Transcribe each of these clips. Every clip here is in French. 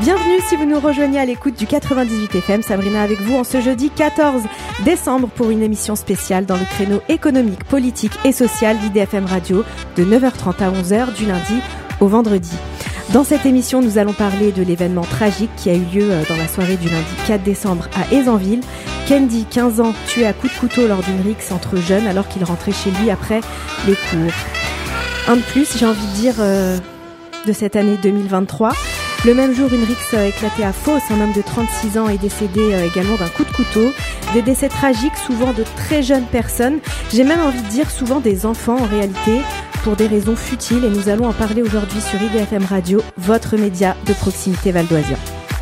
Bienvenue si vous nous rejoignez à l'écoute du 98 FM. Sabrina avec vous en ce jeudi 14 décembre pour une émission spéciale dans le créneau économique, politique et social d'IDFM Radio de 9h30 à 11h du lundi au vendredi. Dans cette émission, nous allons parler de l'événement tragique qui a eu lieu dans la soirée du lundi 4 décembre à Aisanville. Kendi, 15 ans, tué à coups de couteau lors d'une rixe entre jeunes alors qu'il rentrait chez lui après les cours. Un de plus, j'ai envie de dire, de cette année 2023. Le même jour, une rixe éclatée à Fos. Un homme de 36 ans est décédé également d'un coup de couteau. Des décès tragiques, souvent de très jeunes personnes. J'ai même envie de dire souvent des enfants en réalité, pour des raisons futiles. Et nous allons en parler aujourd'hui sur IDFM Radio, votre média de proximité valdoisien.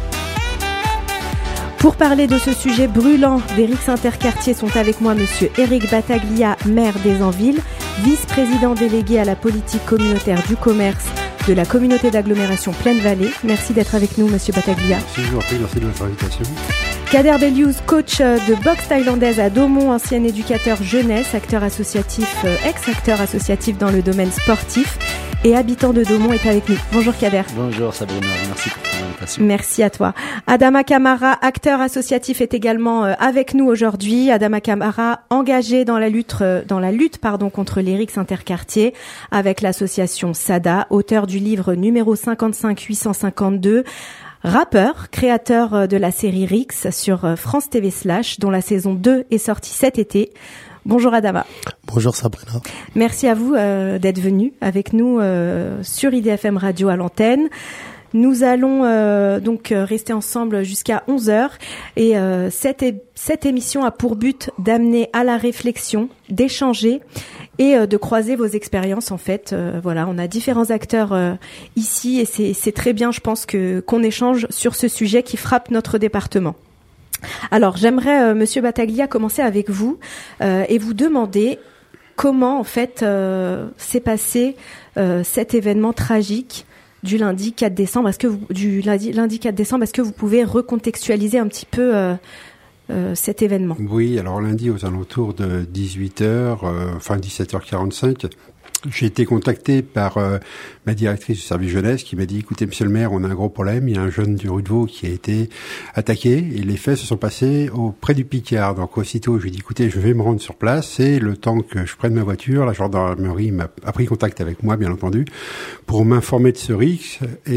Pour parler de ce sujet brûlant des rixes interquartiers sont avec moi monsieur Éric Battaglia, maire d'Aisanville, vice-président délégué à la politique communautaire du commerce de la communauté d'agglomération Plaine-Vallée. Merci d'être avec nous, monsieur Battaglia. Merci, je vous en prie, merci de votre invitation. Kader Beliouz, coach de boxe thaïlandaise à Domont, ancien éducateur jeunesse, acteur associatif, ex-acteur associatif dans le domaine sportif et habitant de Domont est avec nous. Bonjour Kader. Bonjour Sabrina, merci pour ton invitation. Merci à toi. Adama Kamara, acteur associatif, est également avec nous aujourd'hui. Adama Kamara, engagé dans la lutte contre les rixes interquartiers avec l'association SADA, auteur du livre numéro 55852. Rappeur, créateur de la série Rix sur France TV /, dont la saison 2 est sortie cet été. Bonjour Adama. Bonjour Sabrina. Merci à vous d'être venu avec nous sur IDFM Radio à l'antenne. Nous allons donc rester ensemble jusqu'à 11h et cette émission a pour but d'amener à la réflexion, d'échanger et de croiser vos expériences en fait. Voilà, on a différents acteurs ici et c'est très bien, je pense qu'on échange sur ce sujet qui frappe notre département. Alors, j'aimerais monsieur Battaglia commencer avec vous et vous demander comment en fait s'est passé cet événement tragique du lundi 4 décembre. Est-ce que lundi 4 décembre, est-ce que vous pouvez recontextualiser un petit peu cet événement? Oui, alors lundi aux alentours de 18h, enfin 17h45, j'ai été contacté par ma directrice du service jeunesse qui m'a dit « Écoutez, monsieur le maire, on a un gros problème. Il y a un jeune du rue de Vaux qui a été attaqué et les faits se sont passés auprès du Picard. » Donc aussitôt, je lui ai dit « Écoutez, je vais me rendre sur place et le temps que je prenne ma voiture, la gendarmerie a pris contact avec moi, bien entendu, pour m'informer de ce rixe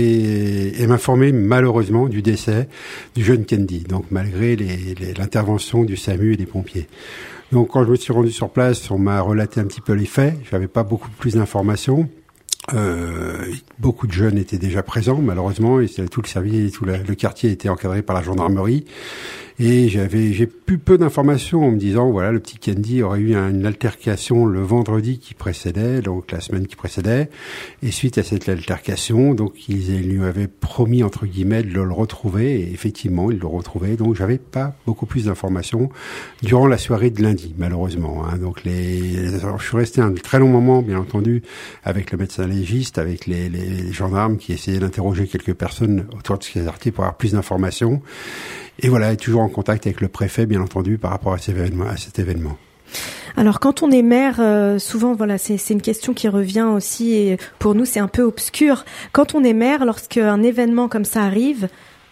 et m'informer malheureusement du décès du jeune Kendi. Donc malgré l'intervention du SAMU et des pompiers. » Donc quand je me suis rendu sur place, on m'a relaté un petit peu les faits. J'avais pas beaucoup plus d'informations. Beaucoup de jeunes étaient déjà présents, malheureusement, et tout le service, le quartier était encadré par la gendarmerie. Et j'ai plus peu d'informations en me disant, voilà, le petit Kendi aurait eu une altercation le vendredi qui précédait, donc la semaine qui précédait. Et suite à cette altercation, donc ils lui avaient promis, entre guillemets, de le retrouver. Et effectivement, ils l'ont retrouvé. Donc j'avais pas beaucoup plus d'informations durant la soirée de lundi, malheureusement. Donc alors, je suis resté un très long moment, bien entendu, avec le médecin légiste, avec les gendarmes qui essayaient d'interroger quelques personnes autour de ce quartier pour avoir plus d'informations. Et voilà, toujours en contact avec le préfet, bien entendu, par rapport à cet événement. Alors, quand on est maire, souvent, voilà, c'est une question qui revient aussi, et pour nous, c'est un peu obscur. Quand on est maire, lorsqu'un événement comme ça arrive,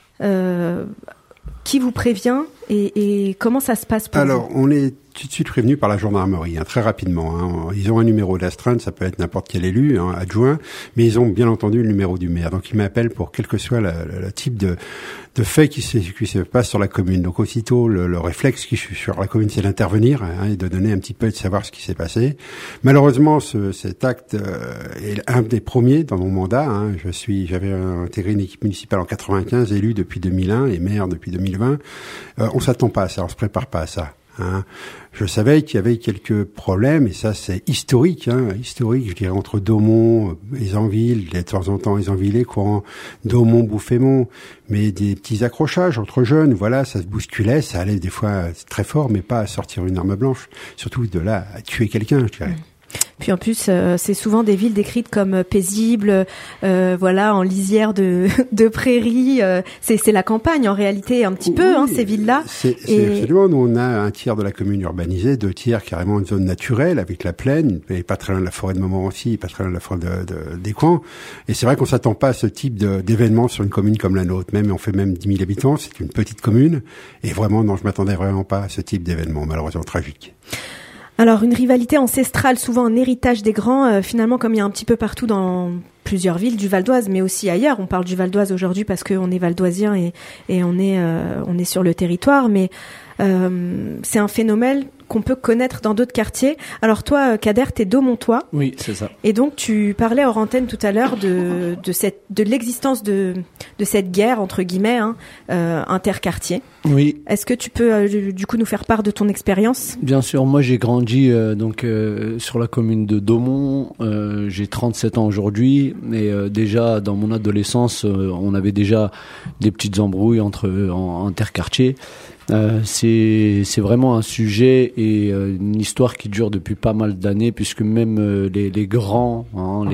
qui vous prévient et comment ça se passe pour vous? Alors, on est tout de suite prévenu par la gendarmerie, très rapidement. Ils ont un numéro d'astreinte, ça peut être n'importe quel élu, adjoint, mais ils ont bien entendu le numéro du maire. Donc, ils m'appellent pour quel que soit le type de fait qui se passe sur la commune. Donc, aussitôt, le réflexe qui sur la commune, c'est d'intervenir et de donner un petit peu, de savoir ce qui s'est passé. Malheureusement, cet acte est un des premiers dans mon mandat. J'avais intégré une équipe municipale en 95, élu depuis 2001 et maire depuis 2020. On s'attend pas à ça, on se prépare pas à ça. Je savais qu'il y avait quelques problèmes, et ça c'est historique, je dirais, entre Domont, Aisanville, de temps en temps Aisanville, courant Domont, Bouffémont, mais des petits accrochages entre jeunes, voilà, ça se bousculait, ça allait des fois très fort, mais pas à sortir une arme blanche, surtout de là à tuer quelqu'un, je dirais. Puis en plus, c'est souvent des villes décrites comme paisibles, voilà, en lisière de prairies. C'est la campagne en réalité un petit peu, ces villes-là. C'est absolument. Nous, on a un tiers de la commune urbanisée, 2 tiers carrément une zone naturelle avec la plaine, et pas très loin de la forêt de Montmorency, pas très loin de la forêt d'Écouen. Et c'est vrai qu'on s'attend pas à ce type d'événement sur une commune comme la nôtre. Même on fait même 10 000 habitants, c'est une petite commune. Et vraiment, non, je m'attendais vraiment pas à ce type d'événement, malheureusement tragique. Alors, une rivalité ancestrale, souvent un héritage des grands, finalement, comme il y a un petit peu partout dans plusieurs villes du Val d'Oise, mais aussi ailleurs. On parle du Val d'Oise aujourd'hui parce qu'on est valdoisien et on est sur le territoire, mais c'est un phénomène qu'on peut connaître dans d'autres quartiers. Alors toi, Kader, t'es d'Aumontois. Oui, c'est ça. Et donc tu parlais hors antenne tout à l'heure de l'existence de cette guerre entre guillemets interquartier. Oui. Est-ce que tu peux du coup nous faire part de ton expérience ? Bien sûr, moi j'ai grandi sur la commune de Daumont. J'ai 37 ans aujourd'hui, et déjà dans mon adolescence, on avait déjà des petites embrouilles en interquartiers. C'est vraiment un sujet et une histoire qui dure depuis pas mal d'années, puisque même les grands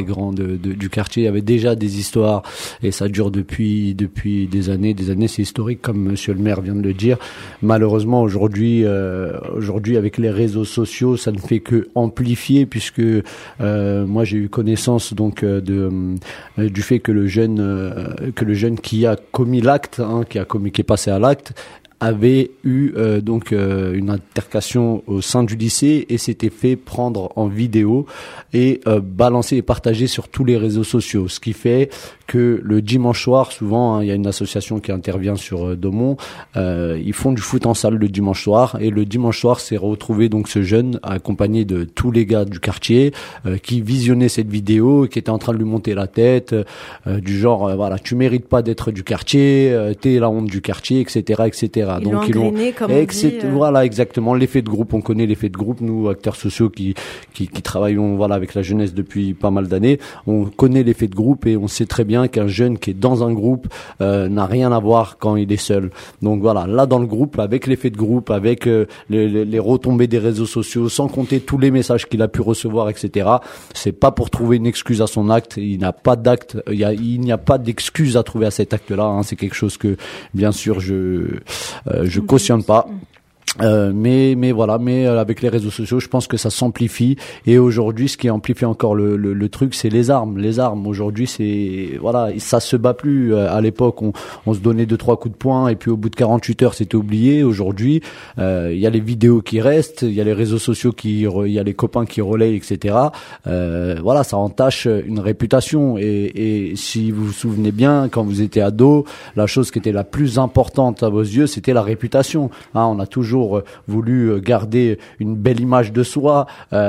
du quartier avaient déjà des histoires, et ça dure depuis des années. C'est historique, comme monsieur le maire vient de le dire. Malheureusement aujourd'hui avec les réseaux sociaux, ça ne fait que amplifier, puisque moi j'ai eu connaissance donc du fait que le jeune qui a commis l'acte, qui est passé à l'acte, avait eu une altercation au sein du lycée et s'était fait prendre en vidéo et balancer et partager sur tous les réseaux sociaux. Ce qui fait que le dimanche soir, souvent, il y a une association qui intervient sur Daumont, ils font du foot en salle le dimanche soir, et le dimanche soir s'est retrouvé donc ce jeune accompagné de tous les gars du quartier qui visionnaient cette vidéo, qui étaient en train de lui monter la tête, du genre voilà, tu mérites pas d'être du quartier, t'es la honte du quartier, etc., etc. Ils l'ont comme on dit, Voilà, exactement, l'effet de groupe. On connaît l'effet de groupe, nous acteurs sociaux qui travaillons avec la jeunesse depuis pas mal d'années. On connaît l'effet de groupe et on sait très bien qu'un jeune qui est dans un groupe n'a rien à voir quand il est seul. Donc voilà, là dans le groupe, avec l'effet de groupe, avec les retombées des réseaux sociaux, sans compter tous les messages qu'il a pu recevoir, etc. C'est pas pour trouver une excuse à son acte. Il n'a pas d'acte, il n'y a pas d'excuse à trouver à cet acte-là. C'est quelque chose que bien sûr je cautionne pas. Mais avec les réseaux sociaux, je pense que ça s'amplifie, et aujourd'hui ce qui amplifie encore le truc, c'est les armes aujourd'hui. Ça se bat plus. À l'époque on se donnait 2-3 coups de poing et puis au bout de 48 heures c'était oublié. Aujourd'hui il y a les vidéos qui restent, il y a les réseaux sociaux il y a les copains qui relayent, etc. Ça entache une réputation, et si vous vous souvenez bien, quand vous étiez ado, la chose qui était la plus importante à vos yeux, c'était la réputation. On a toujours voulu garder une belle image de soi,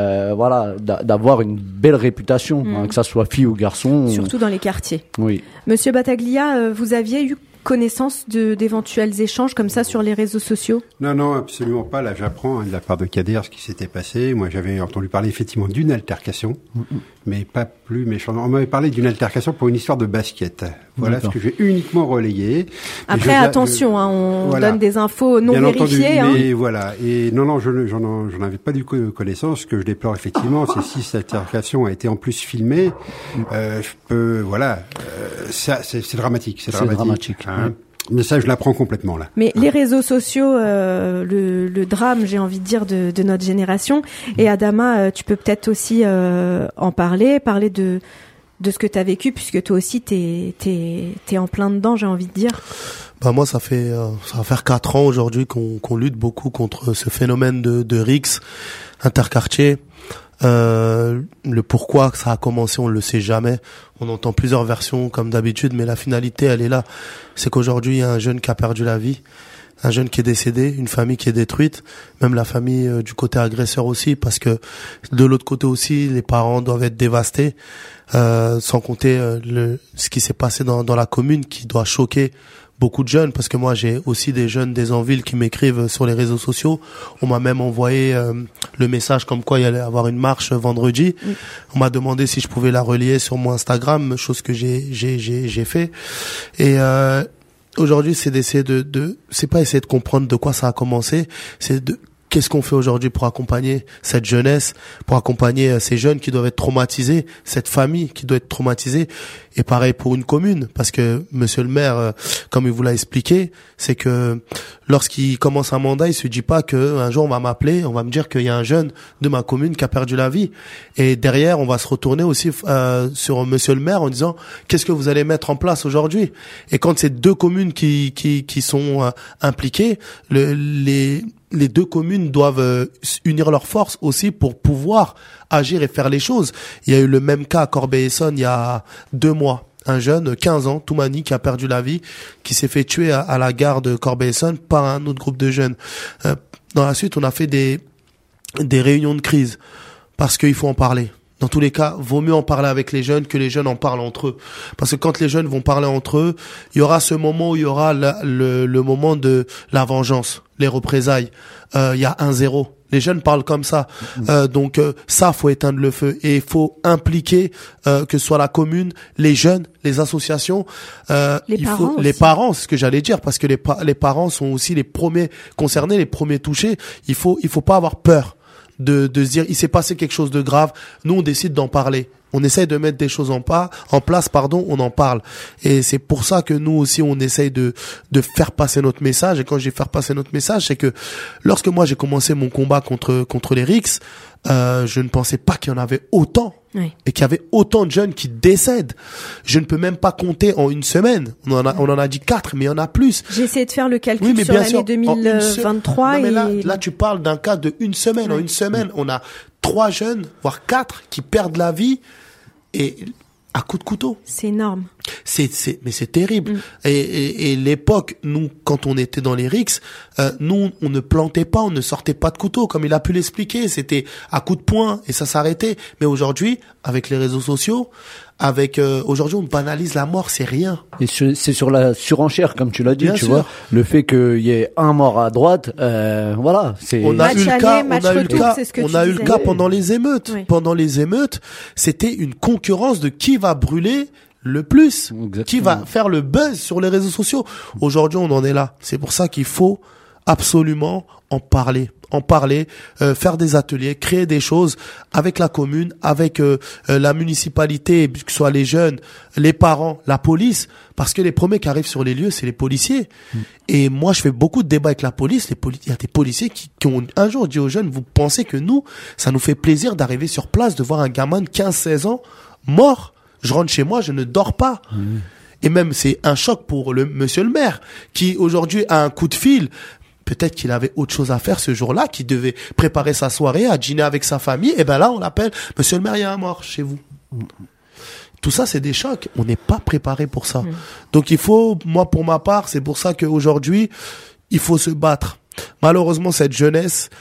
d'avoir une belle réputation, que ça soit fille ou garçon. Surtout dans les quartiers. Oui. Monsieur Battaglia, vous aviez eu connaissance d'éventuels échanges comme ça sur les réseaux sociaux ? Non, absolument pas. Là, j'apprends de la part de Kader ce qui s'était passé. Moi, j'avais entendu parler effectivement d'une altercation, mais pas plus méchant. On m'avait parlé d'une altercation pour une histoire de basket. Voilà. D'accord. Ce que j'ai uniquement relayé. Après, attention, on donne des infos non vérifiées. Mais voilà. Et non, j'en avais pas du coup connaissance. Ce que je déplore effectivement, c'est si cette altercation a été en plus filmée. C'est dramatique. C'est dramatique. Mais ça, je l'apprends complètement là. Mais les réseaux sociaux, le drame, j'ai envie de dire, de notre génération. Et Adama, tu peux peut-être aussi en parler de ce que tu as vécu, puisque toi aussi t'es en plein dedans, j'ai envie de dire. Moi, ça va faire 4 ans aujourd'hui qu'on lutte beaucoup contre ce phénomène de rixes interquartiers. Le pourquoi ça a commencé, on le sait jamais. On entend plusieurs versions comme d'habitude, mais la finalité, elle est là. C'est qu'aujourd'hui, il y a un jeune qui a perdu la vie, un jeune qui est décédé, une famille qui est détruite, même la famille du côté agresseur aussi, parce que de l'autre côté aussi, les parents doivent être dévastés, sans compter ce qui s'est passé dans la commune qui doit choquer beaucoup de jeunes, parce que moi j'ai aussi des jeunes des Envilles qui m'écrivent sur les réseaux sociaux. On m'a même envoyé le message comme quoi il y allait avoir une marche vendredi. Oui. On m'a demandé si je pouvais la relier sur mon Instagram, chose que j'ai fait. Et aujourd'hui, c'est d'essayer c'est pas essayer de comprendre de quoi ça a commencé, c'est qu'est-ce qu'on fait aujourd'hui pour accompagner cette jeunesse, pour accompagner ces jeunes qui doivent être traumatisés, cette famille qui doit être traumatisée, et pareil pour une commune, parce que monsieur le maire, comme il vous l'a expliqué, c'est que lorsqu'il commence un mandat, il se dit pas que un jour on va m'appeler, on va me dire qu'il y a un jeune de ma commune qui a perdu la vie, et derrière on va se retourner aussi sur monsieur le maire en disant qu'est-ce que vous allez mettre en place aujourd'hui. Et quand c'est deux communes qui sont impliquées, les deux communes doivent unir leurs forces aussi pour pouvoir agir et faire les choses. Il y a eu le même cas à Corbeil-Essonnes il y a 2 mois. Un jeune, 15 ans, Toumani, qui a perdu la vie, qui s'est fait tuer à la gare de Corbeil-Essonnes par un autre groupe de jeunes. Dans la suite, on a fait des réunions de crise parce qu'il faut en parler. Dans tous les cas, vaut mieux en parler avec les jeunes que les jeunes en parlent entre eux. Parce que quand les jeunes vont parler entre eux, il y aura ce moment où il y aura le moment de la vengeance, les représailles. Il y a 1-0. Les jeunes parlent comme ça. Donc ça, faut éteindre le feu. Et il faut impliquer que ce soit la commune, les jeunes, les associations. Les parents, c'est ce que j'allais dire, parce que les parents sont aussi les premiers concernés, les premiers touchés. Il faut pas avoir peur de se dire il s'est passé quelque chose de grave, nous on décide d'en parler, on essaye de mettre des choses en place, on en parle, et c'est pour ça que nous aussi on essaye de faire passer notre message. Et quand je dis faire passer notre message, c'est que lorsque moi j'ai commencé mon combat contre les RICS, je ne pensais pas qu'il y en avait autant. Oui. Et qu'il y avait autant de jeunes qui décèdent. Je ne peux même pas compter en une semaine. On en a dit 4, mais il y en a plus. J'ai essayé de faire le calcul sur l'année 2023. Non, mais là, tu parles d'un cas de une semaine. Oui. En une semaine, on a 3 jeunes, voire 4, qui perdent la vie et à coups de couteau. C'est énorme. Mais c'est terrible. Et l'époque, nous, quand on était dans les RICS, nous, on ne plantait pas, on ne sortait pas de couteau, comme il a pu l'expliquer. C'était à coups de poing et ça s'arrêtait. Mais aujourd'hui, avec les réseaux sociaux, aujourd'hui, on banalise la mort, c'est rien. Et c'est sur la surenchère, comme tu l'as dit, Bien tu sûr. vois. Le fait qu'il y ait un mort à droite, voilà. On a eu le cas pendant les émeutes. Oui. Pendant les émeutes, c'était une concurrence de qui va brûler le plus, Exactement. Qui va faire le buzz sur les réseaux sociaux. Aujourd'hui, on en est là. C'est pour ça qu'il faut absolument en parler, faire des ateliers, créer des choses avec la commune, avec la municipalité, que ce soit les jeunes, les parents, la police, parce que les premiers qui arrivent sur les lieux, c'est les policiers. Et moi, je fais beaucoup de débats avec la police. Il y a des policiers qui ont un jour dit aux jeunes, vous pensez que nous, ça nous fait plaisir d'arriver sur place, de voir un gamin de 15-16 ans mort? Je rentre chez moi, je ne dors pas. Et même, c'est un choc pour monsieur le maire, qui aujourd'hui a un coup de fil. Peut-être qu'il avait autre chose à faire ce jour-là, qu'il devait préparer sa soirée, à dîner avec sa famille. Et ben là, on l'appelle, monsieur le maire, il y a un mort chez vous. Tout ça, c'est des chocs. On n'est pas préparé pour ça. Donc il faut, moi, pour ma part, c'est pour ça qu'aujourd'hui, il faut se battre. Malheureusement, cette jeunesse,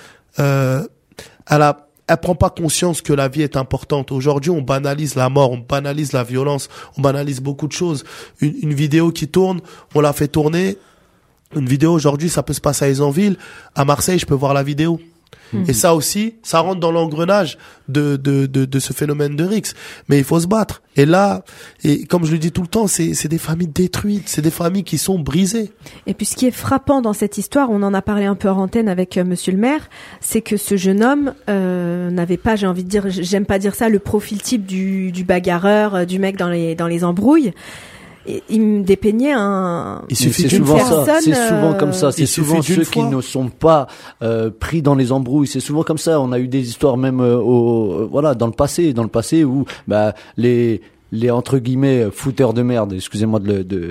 elle prend pas conscience que la vie est importante. Aujourd'hui, on banalise la mort, on banalise la violence, on banalise beaucoup de choses. Une vidéo qui tourne, on l'a fait tourner. Une vidéo aujourd'hui, ça peut se passer à Aizanville. À Marseille, je peux voir la vidéo. Et ça aussi, ça rentre dans l'engrenage de ce phénomène de RICS. Mais il faut se battre. Et là, et comme je le dis tout le temps, c'est des familles détruites, c'est des familles qui sont brisées. Et puis ce qui est frappant dans cette histoire, on en a parlé un peu hors antenne avec monsieur le maire, c'est que ce jeune homme n'avait pas, j'ai envie de dire, j'aime pas dire ça, le profil type du bagarreur, du mec dans les embrouilles. Il me dépeignait il suffit d'une personne. C'est souvent comme ça. C'est souvent ceux qui ne sont pas pris dans les embrouilles. C'est souvent comme ça. On a eu des histoires même dans le passé où les entre guillemets fouteurs de merde, excusez-moi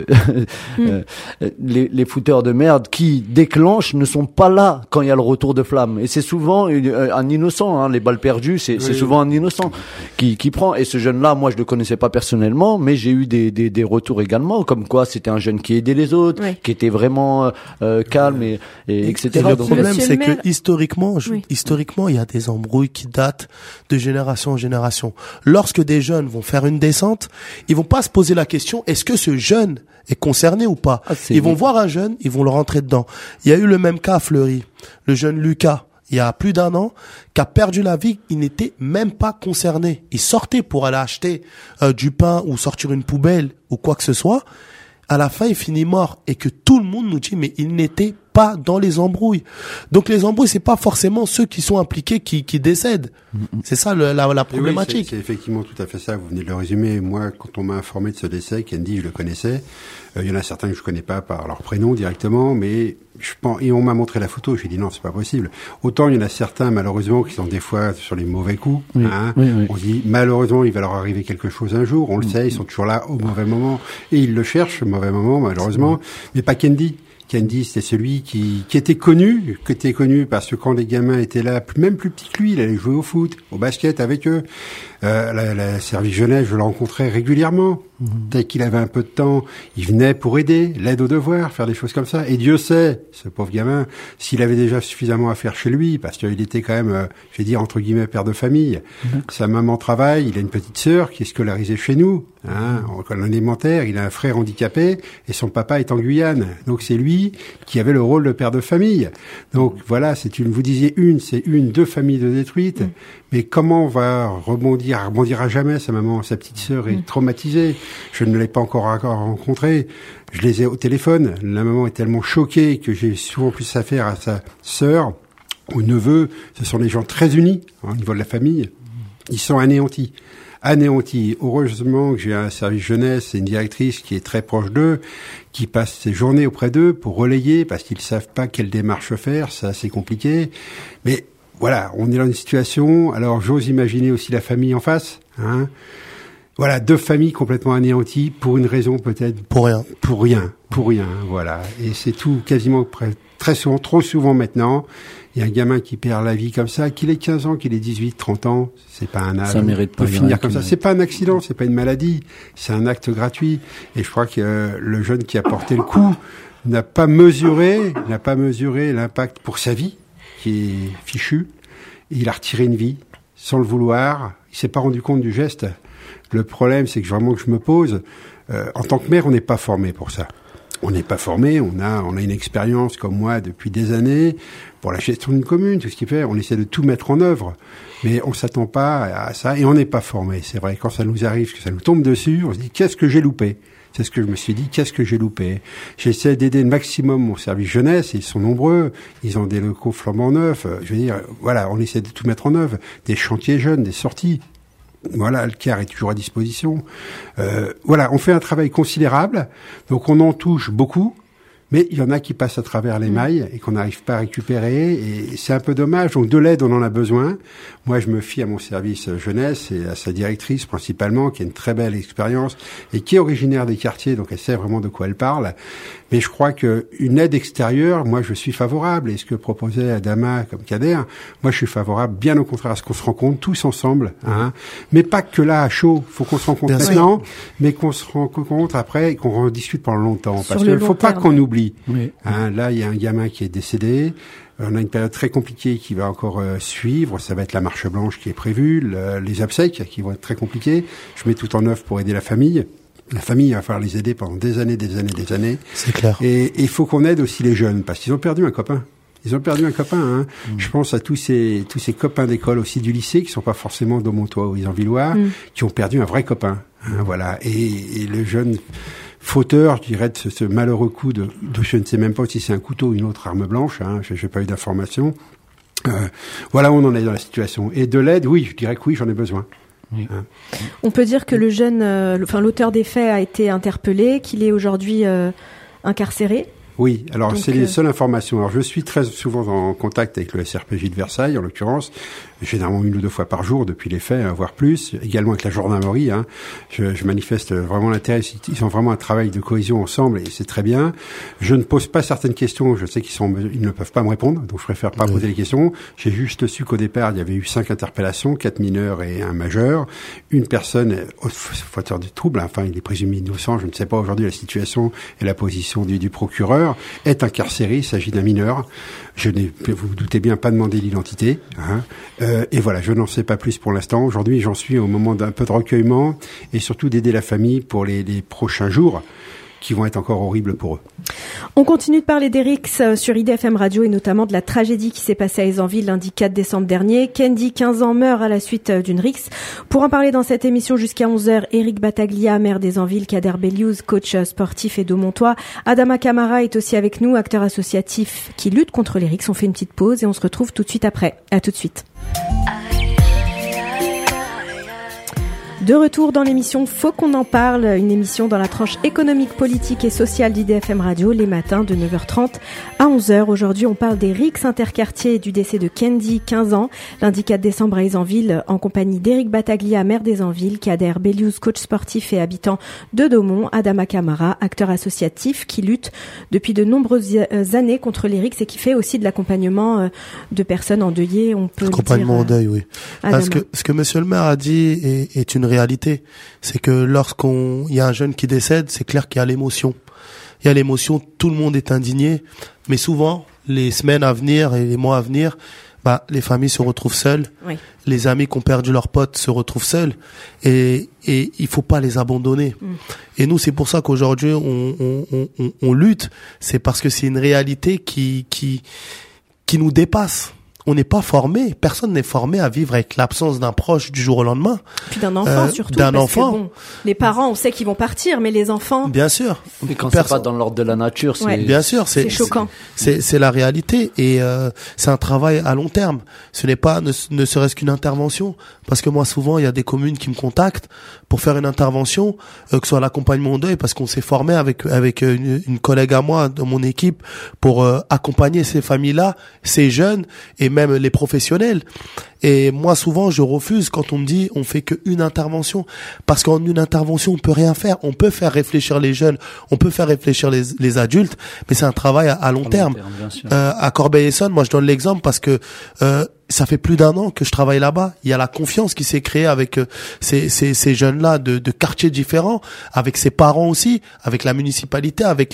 les fouteurs de merde qui déclenchent ne sont pas là quand il y a le retour de flamme, et c'est souvent un innocent, hein, les balles perdues, c'est souvent un innocent qui prend. Et ce jeune là, moi je le connaissais pas personnellement, mais j'ai eu des retours également, comme quoi c'était un jeune qui aidait les autres, qui était vraiment calme et etc. Et le problème, c'est que historiquement il y a des embrouilles qui datent de génération en génération. Lorsque des jeunes vont faire une descente, ils vont pas se poser la question, est-ce que ce jeune est concerné ou pas? Ils vont voir un jeune, ils vont le rentrer dedans. Il y a eu le même cas à Fleury. Le jeune Lucas, il y a plus d'1 an, qui a perdu la vie, il n'était même pas concerné. Il sortait pour aller acheter du pain ou sortir une poubelle ou quoi que ce soit. À la fin, il finit mort. Et que tout le monde nous dit, mais il n'était pas dans les embrouilles. Donc les embrouilles, c'est pas forcément ceux qui sont impliqués qui décèdent. C'est ça la problématique. Oui, c'est effectivement tout à fait ça. Vous venez de le résumer. Moi, quand on m'a informé de ce décès, Kendi, je le connaissais. Il y en a certains que je connais pas par leur prénom directement, mais je pense, et on m'a montré la photo. J'ai dit non, c'est pas possible. Autant il y en a certains, malheureusement, qui sont des fois sur les mauvais coups. Oui, oui. On se dit, malheureusement, il va leur arriver quelque chose un jour. On le sait, ils sont toujours là au mauvais moment. Et ils le cherchent au mauvais moment, malheureusement. Mais pas Kendi. Kendi, c'était celui qui était connu parce que quand les gamins étaient là, même plus petits que lui, il allait jouer au foot, au basket avec eux. La service jeunesse, je le rencontrais régulièrement. Dès qu'il avait un peu de temps, il venait pour aider, l'aide aux devoirs, faire des choses comme ça. Et Dieu sait, ce pauvre gamin, s'il avait déjà suffisamment à faire chez lui, parce qu'il était quand même, je vais dire, entre guillemets, père de famille. Sa maman travaille, il a une petite sœur qui est scolarisée chez nous, en école élémentaire, il a un frère handicapé, et son papa est en Guyane. Donc c'est lui qui avait le rôle de père de famille. Donc voilà, vous disiez deux familles de détruites. Mais comment on va rebondira jamais, sa maman, sa petite sœur est traumatisée. Je ne l'ai pas encore rencontrée. Je les ai au téléphone. La maman est tellement choquée que j'ai souvent plus affaire à sa sœur, au neveu. Ce sont des gens très unis, au niveau de la famille. Ils sont anéantis. Heureusement que j'ai un service jeunesse et une directrice qui est très proche d'eux, qui passe ses journées auprès d'eux pour relayer, parce qu'ils savent pas quelle démarche faire. C'est assez compliqué. Mais voilà, on est dans une situation, alors j'ose imaginer aussi la famille en face, Voilà, deux familles complètement anéanties pour une raison peut-être... Pour rien, voilà. Et c'est tout, quasiment, très souvent, trop souvent maintenant. Il y a un gamin qui perd la vie comme ça, qu'il ait 15 ans, qu'il ait 18, 30 ans, c'est pas un âge. Ça mérite pas de finir comme ça. C'est pas un accident, c'est pas une maladie, c'est un acte gratuit. Et je crois que le jeune qui a porté le coup n'a pas mesuré l'impact pour sa vie, qui est fichu. Il a retiré une vie, sans le vouloir. Il s'est pas rendu compte du geste. Le problème, c'est que vraiment que je me pose, en tant que maire, on n'est pas formé pour ça. On n'est pas formé, on a une expérience comme moi depuis des années pour la gestion d'une commune, tout ce qui fait, on essaie de tout mettre en œuvre, mais on s'attend pas à ça et on n'est pas formé. C'est vrai, quand ça nous arrive, que ça nous tombe dessus, on se dit qu'est-ce que j'ai loupé? C'est ce que je me suis dit, qu'est-ce que j'ai loupé? J'essaie d'aider le maximum mon service jeunesse, ils sont nombreux, ils ont des locaux flambant neufs, je veux dire, voilà, on essaie de tout mettre en œuvre, des chantiers jeunes, des sorties. Voilà, le CAR est toujours à disposition. Voilà, on fait un travail considérable, donc on en touche beaucoup, mais il y en a qui passent à travers les mailles et qu'on n'arrive pas à récupérer, et c'est un peu dommage. Donc de l'aide, on en a besoin. Moi, je me fie à mon service jeunesse et à sa directrice principalement, qui a une très belle expérience et qui est originaire des quartiers, donc elle sait vraiment de quoi elle parle. Mais je crois que une aide extérieure, moi, je suis favorable. Et ce que proposait Adama comme Kader, moi, je suis favorable, bien au contraire, à ce qu'on se rencontre tous ensemble, mais pas que là, à chaud. Faut qu'on se rencontre maintenant, mais qu'on se rencontre après et qu'on en discute pendant longtemps. Parce qu'il ne faut pas qu'on oublie. Oui. Là, il y a un gamin qui est décédé. On a une période très compliquée qui va encore suivre. Ça va être la marche blanche qui est prévue, les obsèques qui vont être très compliquées. Je mets tout en œuvre pour aider la famille. La famille, il va falloir les aider pendant des années. C'est clair. Et il faut qu'on aide aussi les jeunes, parce qu'ils ont perdu un copain. Je pense à tous ces copains d'école aussi du lycée, qui sont pas forcément d'Aumontois ou Isanvillois, qui ont perdu un vrai copain. Voilà. Et le jeune fauteur, je dirais, de ce malheureux coup de je ne sais même pas si c'est un couteau ou une autre arme blanche, j'ai pas eu d'informations. Voilà où on en est dans la situation. Et de l'aide, oui, je dirais que oui, j'en ai besoin. Oui. On peut dire que le jeune, l'auteur des faits a été interpellé, qu'il est aujourd'hui incarcéré. Oui, alors donc, c'est les seules informations. Alors je suis très souvent en contact avec le SRPJ de Versailles, en l'occurrence, généralement 1 ou 2 fois par jour depuis les faits, voire plus, également avec la gendarmerie. Je manifeste vraiment l'intérêt, ils ont vraiment un travail de cohésion ensemble et c'est très bien. Je ne pose pas certaines questions, je sais ils ne peuvent pas me répondre, donc je préfère pas poser les questions. J'ai juste su qu'au départ, il y avait eu 5 interpellations, 4 mineurs et un majeur. Une personne, fauteur de trouble, enfin il est présumé innocent, je ne sais pas aujourd'hui la situation et la position du procureur, est incarcéré, il s'agit d'un mineur. Je n'ai, vous vous doutez bien, pas demandé l'identité. Et voilà, je n'en sais pas plus pour l'instant. Aujourd'hui, j'en suis au moment d'un peu de recueillement et surtout d'aider la famille pour les prochains jours. qui vont être encore horribles pour eux. On continue de parler des RICS sur IDFM Radio et notamment de la tragédie qui s'est passée à Aisanville lundi 4 décembre dernier. Kendi, 15 ans, meurt à la suite d'une RICS. Pour en parler dans cette émission jusqu'à 11h, Eric Battaglia, maire d'Aisanville, Kader Beliouz, coach sportif et daumontois. Adama Camara est aussi avec nous, acteur associatif qui lutte contre les RICS. On fait une petite pause et on se retrouve tout de suite après. À tout de suite. De retour dans l'émission Faut qu'on en parle, une émission dans la tranche économique, politique et sociale d'IDFM Radio, les matins de 9h30 à 11h. Aujourd'hui, on parle des RICS interquartiers et du décès de Kendi, 15 ans, lundi 4 décembre à Aisanville, en compagnie d'Éric Battaglia, maire d'Aisanville, Kader Beliouz, coach sportif et habitant de Daumont, Adama Camara, acteur associatif qui lutte depuis de nombreuses années contre les RICS et qui fait aussi de l'accompagnement de personnes endeuillées, on peut accompagnement le dire. en deuil, oui. Parce que ce que monsieur le maire a dit est une réalité, c'est que lorsqu'il y a un jeune qui décède, c'est clair qu'il y a l'émotion. Il y a l'émotion, tout le monde est indigné, mais souvent, les semaines à venir et les mois à venir, les familles se retrouvent seules, oui. Les amis qui ont perdu leurs potes se retrouvent seuls, et il faut pas les abandonner. Et nous, c'est pour ça qu'aujourd'hui, on lutte, c'est parce que c'est une réalité qui nous dépasse. On n'est pas formé, personne n'est formé à vivre avec l'absence d'un proche du jour au lendemain. Puis d'un enfant surtout. D'un enfant. Que, bon, les parents, on sait qu'ils vont partir, mais les enfants. Bien sûr. Mais quand c'est pas dans l'ordre de la nature, c'est. Ouais. Bien sûr, c'est choquant. C'est la réalité et c'est un travail à long terme. Ce n'est pas ne serait-ce qu'une intervention, parce que moi souvent il y a des communes qui me contactent pour faire une intervention, que ce soit l'accompagnement au deuil, parce qu'on s'est formé avec une collègue à moi de mon équipe pour accompagner ces familles-là, ces jeunes et même les professionnels. Et moi souvent je refuse quand on me dit on fait qu'une intervention, parce qu'en une intervention on peut rien faire. On peut faire réfléchir les jeunes, on peut faire réfléchir les adultes, mais c'est un travail à long terme. À Corbeil-Essonnes, moi je donne l'exemple parce que ça fait plus d'1 an que je travaille là-bas. Il y a la confiance qui s'est créée avec ces jeunes-là de quartiers différents, avec ses parents aussi, avec la municipalité, avec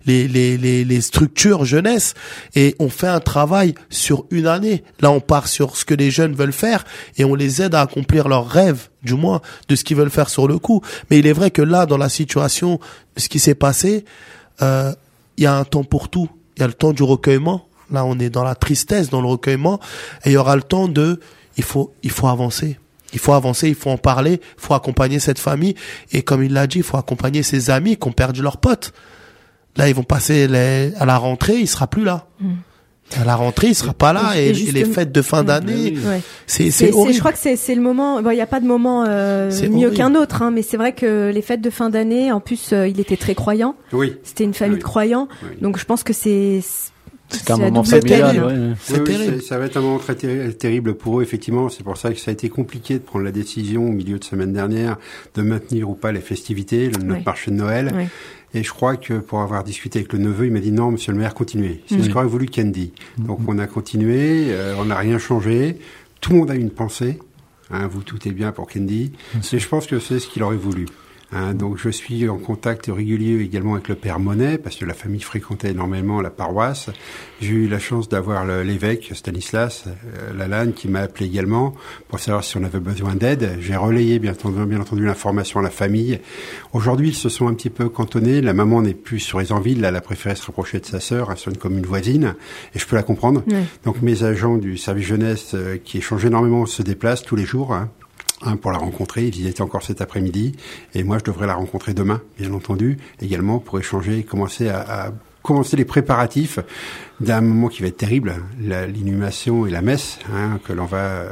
les structures jeunesse, et on fait un travail sur une année. Là, on part sur ce que les jeunes veulent faire et on les aide à accomplir leurs rêves, du moins de ce qu'ils veulent faire sur le coup. Mais il est vrai que là, dans la situation, ce qui s'est passé, il y a un temps pour tout. Il y a le temps du recueillement. Là, on est dans la tristesse, dans le recueillement, et il y aura le temps il faut avancer. Il faut avancer, il faut en parler, il faut accompagner cette famille, et comme il l'a dit, il faut accompagner ses amis qui ont perdu leurs potes. Là, ils vont passer à la rentrée, il sera plus là. À la rentrée, il sera pas là, et les fêtes de fin d'année, c'est horrible. Je crois que c'est le moment. Bon, il y a pas de moment mieux qu'un autre, hein, mais c'est vrai que les fêtes de fin d'année, en plus, il était très croyant. Oui. C'était une famille de croyants, donc je pense que c'est un moment familial. Oui, ça va être un moment très terrible pour eux, effectivement. C'est pour ça que ça a été compliqué de prendre la décision au milieu de semaine dernière de maintenir ou pas les festivités, notre marché de Noël. Oui. Et je crois que pour avoir discuté avec le neveu, il m'a dit non, monsieur le maire, continuez. C'est ce qu'aurait voulu Kendi. Donc on a continué, on n'a rien changé. Tout le monde a une pensée. Vous tout est bien pour Kendi. Et je pense que c'est ce qu'il aurait voulu. Donc je suis en contact régulier également avec le père Monet, parce que la famille fréquentait énormément la paroisse. J'ai eu la chance d'avoir l'évêque Stanislas Lalanne qui m'a appelé également pour savoir si on avait besoin d'aide. J'ai relayé bien entendu l'information à la famille. Aujourd'hui, ils se sont un petit peu cantonnés. La maman n'est plus sur Aisanville, elle a préféré se rapprocher de sa sœur, sur une commune voisine, et je peux la comprendre. Oui. Donc mes agents du service jeunesse qui échangent énormément se déplacent tous les jours, pour la rencontrer. Ils y étaient encore cet après-midi, et moi je devrais la rencontrer demain, bien entendu, également pour échanger et commencer commencer les préparatifs d'un moment qui va être terrible, l'inhumation et la messe, que l'on va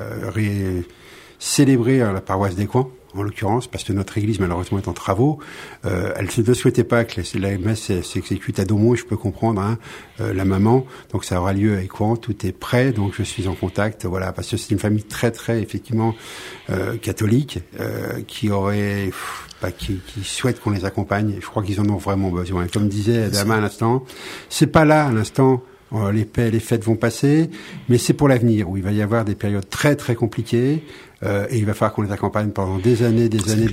célébrer à la paroisse des Coins, en l'occurrence, parce que notre église, malheureusement, est en travaux. Elle ne souhaitait pas que la messe s'exécute à Daumont, et je peux comprendre, la maman. Donc, ça aura lieu à Écouen, tout est prêt, donc je suis en contact, voilà, parce que c'est une famille très, très, effectivement, catholique, qui souhaite qu'on les accompagne. Je crois qu'ils en ont vraiment besoin. Comme disait Adama à l'instant, c'est pas là, à l'instant, les fêtes vont passer, mais c'est pour l'avenir, où il va y avoir des périodes très, très compliquées. et il va falloir qu'on les accompagne pendant des années.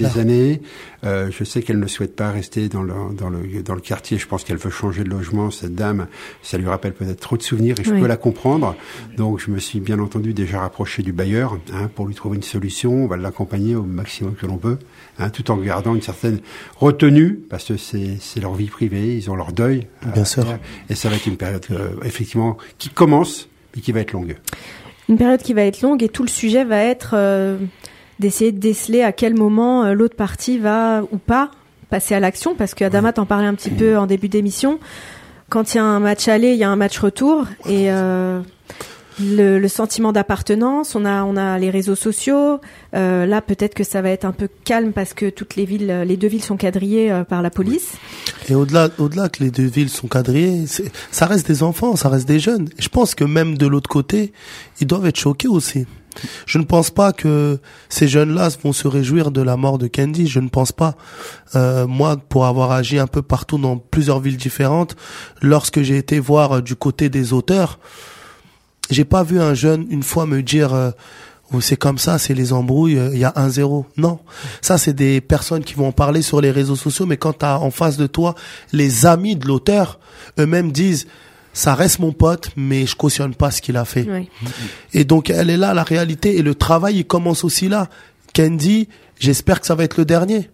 Je sais qu'elle ne souhaite pas rester dans le quartier. Je pense qu'elle veut changer de logement. Cette dame, ça lui rappelle peut-être trop de souvenirs et je peux la comprendre. Donc je me suis bien entendu déjà rapproché du bailleur pour lui trouver une solution. On va l'accompagner au maximum que l'on peut, tout en gardant une certaine retenue parce que c'est leur vie privée. Ils ont leur deuil. Bien sûr. Et ça va être une période effectivement qui commence mais qui va être longue. Une période qui va être longue et tout le sujet va être d'essayer de déceler à quel moment l'autre partie va ou pas passer à l'action, parce que Adama t'en parlait un petit peu en début d'émission. Quand il y a un match aller, il y a un match retour et le sentiment d'appartenance, on a les réseaux sociaux. Là, peut-être que ça va être un peu calme parce que les deux villes sont quadrillées par la police. Et au-delà que les deux villes sont quadrillées, ça reste des enfants, ça reste des jeunes. Et je pense que même de l'autre côté, ils doivent être choqués aussi. Je ne pense pas que ces jeunes-là vont se réjouir de la mort de Kendi. Je ne pense pas. Moi, pour avoir agi un peu partout dans plusieurs villes différentes, lorsque j'ai été voir du côté des auteurs, j'ai pas vu un jeune une fois me dire c'est comme ça, c'est les embrouilles, il y a 1-0. Non, ça c'est des personnes qui vont en parler sur les réseaux sociaux, mais quand t'as en face de toi les amis de l'auteur, eux-mêmes disent ça reste mon pote, mais je cautionne pas ce qu'il a fait. Oui. Et donc elle est là la réalité et le travail il commence aussi là. Kendi, j'espère que ça va être le dernier.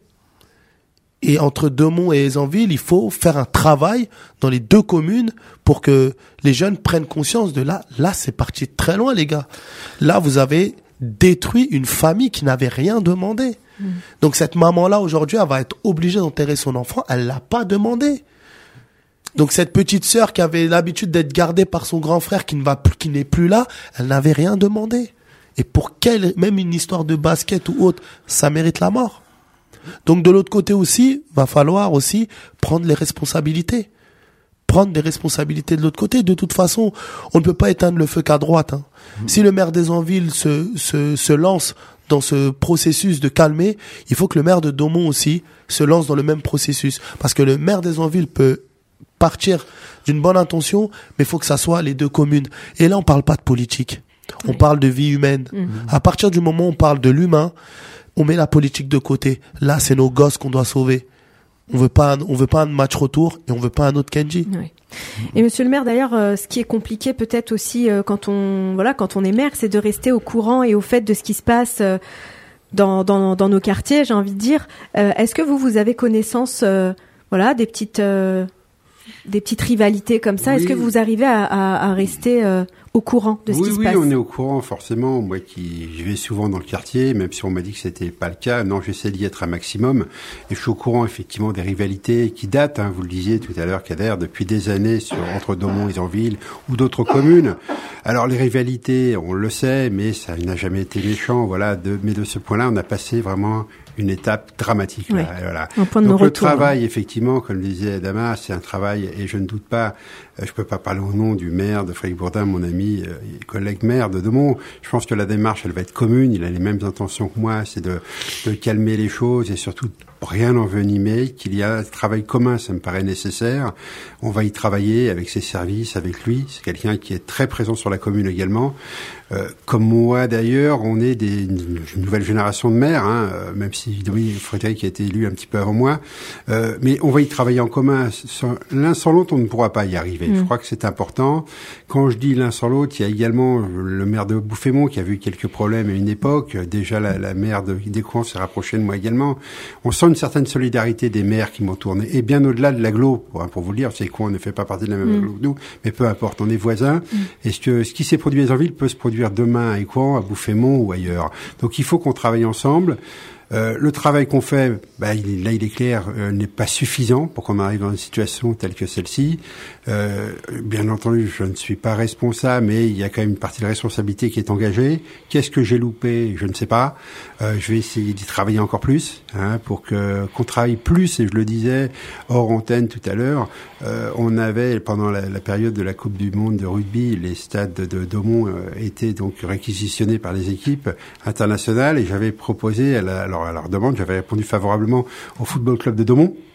Et entre Domont et Ezenville, il faut faire un travail dans les deux communes pour que les jeunes prennent conscience de là, c'est parti très loin, les gars. Là, vous avez détruit une famille qui n'avait rien demandé. Donc cette maman-là, aujourd'hui, elle va être obligée d'enterrer son enfant. Elle l'a pas demandé. Donc cette petite sœur qui avait l'habitude d'être gardée par son grand frère qui n'est plus là, elle n'avait rien demandé. Et pour même une histoire de basket ou autre, ça mérite la mort. Donc de l'autre côté aussi, va falloir aussi prendre les responsabilités. Prendre des responsabilités de l'autre côté. De toute façon, on ne peut pas éteindre le feu qu'à droite. Si le maire d'Ezenville se lance dans ce processus de calmer, il faut que le maire de Domont aussi se lance dans le même processus. Parce que le maire d'Ezenville peut partir d'une bonne intention, mais il faut que ça soit les deux communes. Et là, on parle pas de politique. On parle de vie humaine. À partir du moment où on parle de l'humain, on met la politique de côté. Là, c'est nos gosses qu'on doit sauver. On veut pas un match retour et on veut pas un autre Kendi. Oui. Et monsieur le maire, d'ailleurs, ce qui est compliqué peut-être aussi quand on est maire, c'est de rester au courant et au fait de ce qui se passe dans nos quartiers, j'ai envie de dire. Est-ce que vous avez connaissance des petites rivalités comme ça? Est-ce que vous arrivez à rester au courant de ce qui se passe? Oui, on est au courant, forcément. Moi je vais souvent dans le quartier, même si on m'a dit que c'était pas le cas. Non, j'essaie d'y être un maximum. Et je suis au courant, effectivement, des rivalités qui datent, vous le disiez tout à l'heure, Kader, depuis des années entre Domont et Ezenville ou d'autres communes. Alors, les rivalités, on le sait, mais ça n'a jamais été méchant, mais de ce point-là, on a passé vraiment une étape dramatique. Oui. Voilà. Un point de Donc retour, le travail, effectivement, comme le disait Adama, c'est un travail, et je ne doute pas, je peux pas parler au nom du maire de Frédéric-Bourdin, mon ami et collègue maire de Domont. Je pense que la démarche, elle va être commune. Il a les mêmes intentions que moi, c'est de calmer les choses et surtout rien envenimer, qu'il y a un travail commun, ça me paraît nécessaire. On va y travailler avec ses services, avec lui. C'est quelqu'un qui est très présent sur la commune également. Comme moi d'ailleurs, on est une nouvelle génération de maires, même si Frédéric a été élu un petit peu avant moi. Mais on va y travailler en commun. L'un sans l'autre, on ne pourra pas y arriver. Je crois que c'est important. Quand je dis l'un sans l'autre, il y a également le maire de Bouffémont qui a vu quelques problèmes à une époque. Déjà, la maire d'Écouen s'est rapprochée de moi également. On sent une certaine solidarité des maires qui m'ont tourné. Et bien au-delà de l'agglo, pour vous le dire, c'est Écouen ne fait pas partie de la même agglo que nous, mais peu importe, on est voisins. Et ce qui s'est produit à Ezenville peut se produire demain à Écouen, à Bouffémont ou ailleurs. Donc il faut qu'on travaille ensemble. Le travail qu'on fait, il est clair, n'est pas suffisant pour qu'on arrive dans une situation telle que celle-ci. Bien entendu, je ne suis pas responsable, mais il y a quand même une partie de responsabilité qui est engagée. Qu'est-ce que j'ai loupé? Je ne sais pas. Je vais essayer d'y travailler encore plus, pour qu'on travaille plus. Et je le disais hors antenne tout à l'heure, on avait pendant la période de la Coupe du Monde de rugby, les stades de Domont étaient donc réquisitionnés par les équipes internationales, et j'avais proposé à leur demande, j'avais répondu favorablement au Football Club de Domont.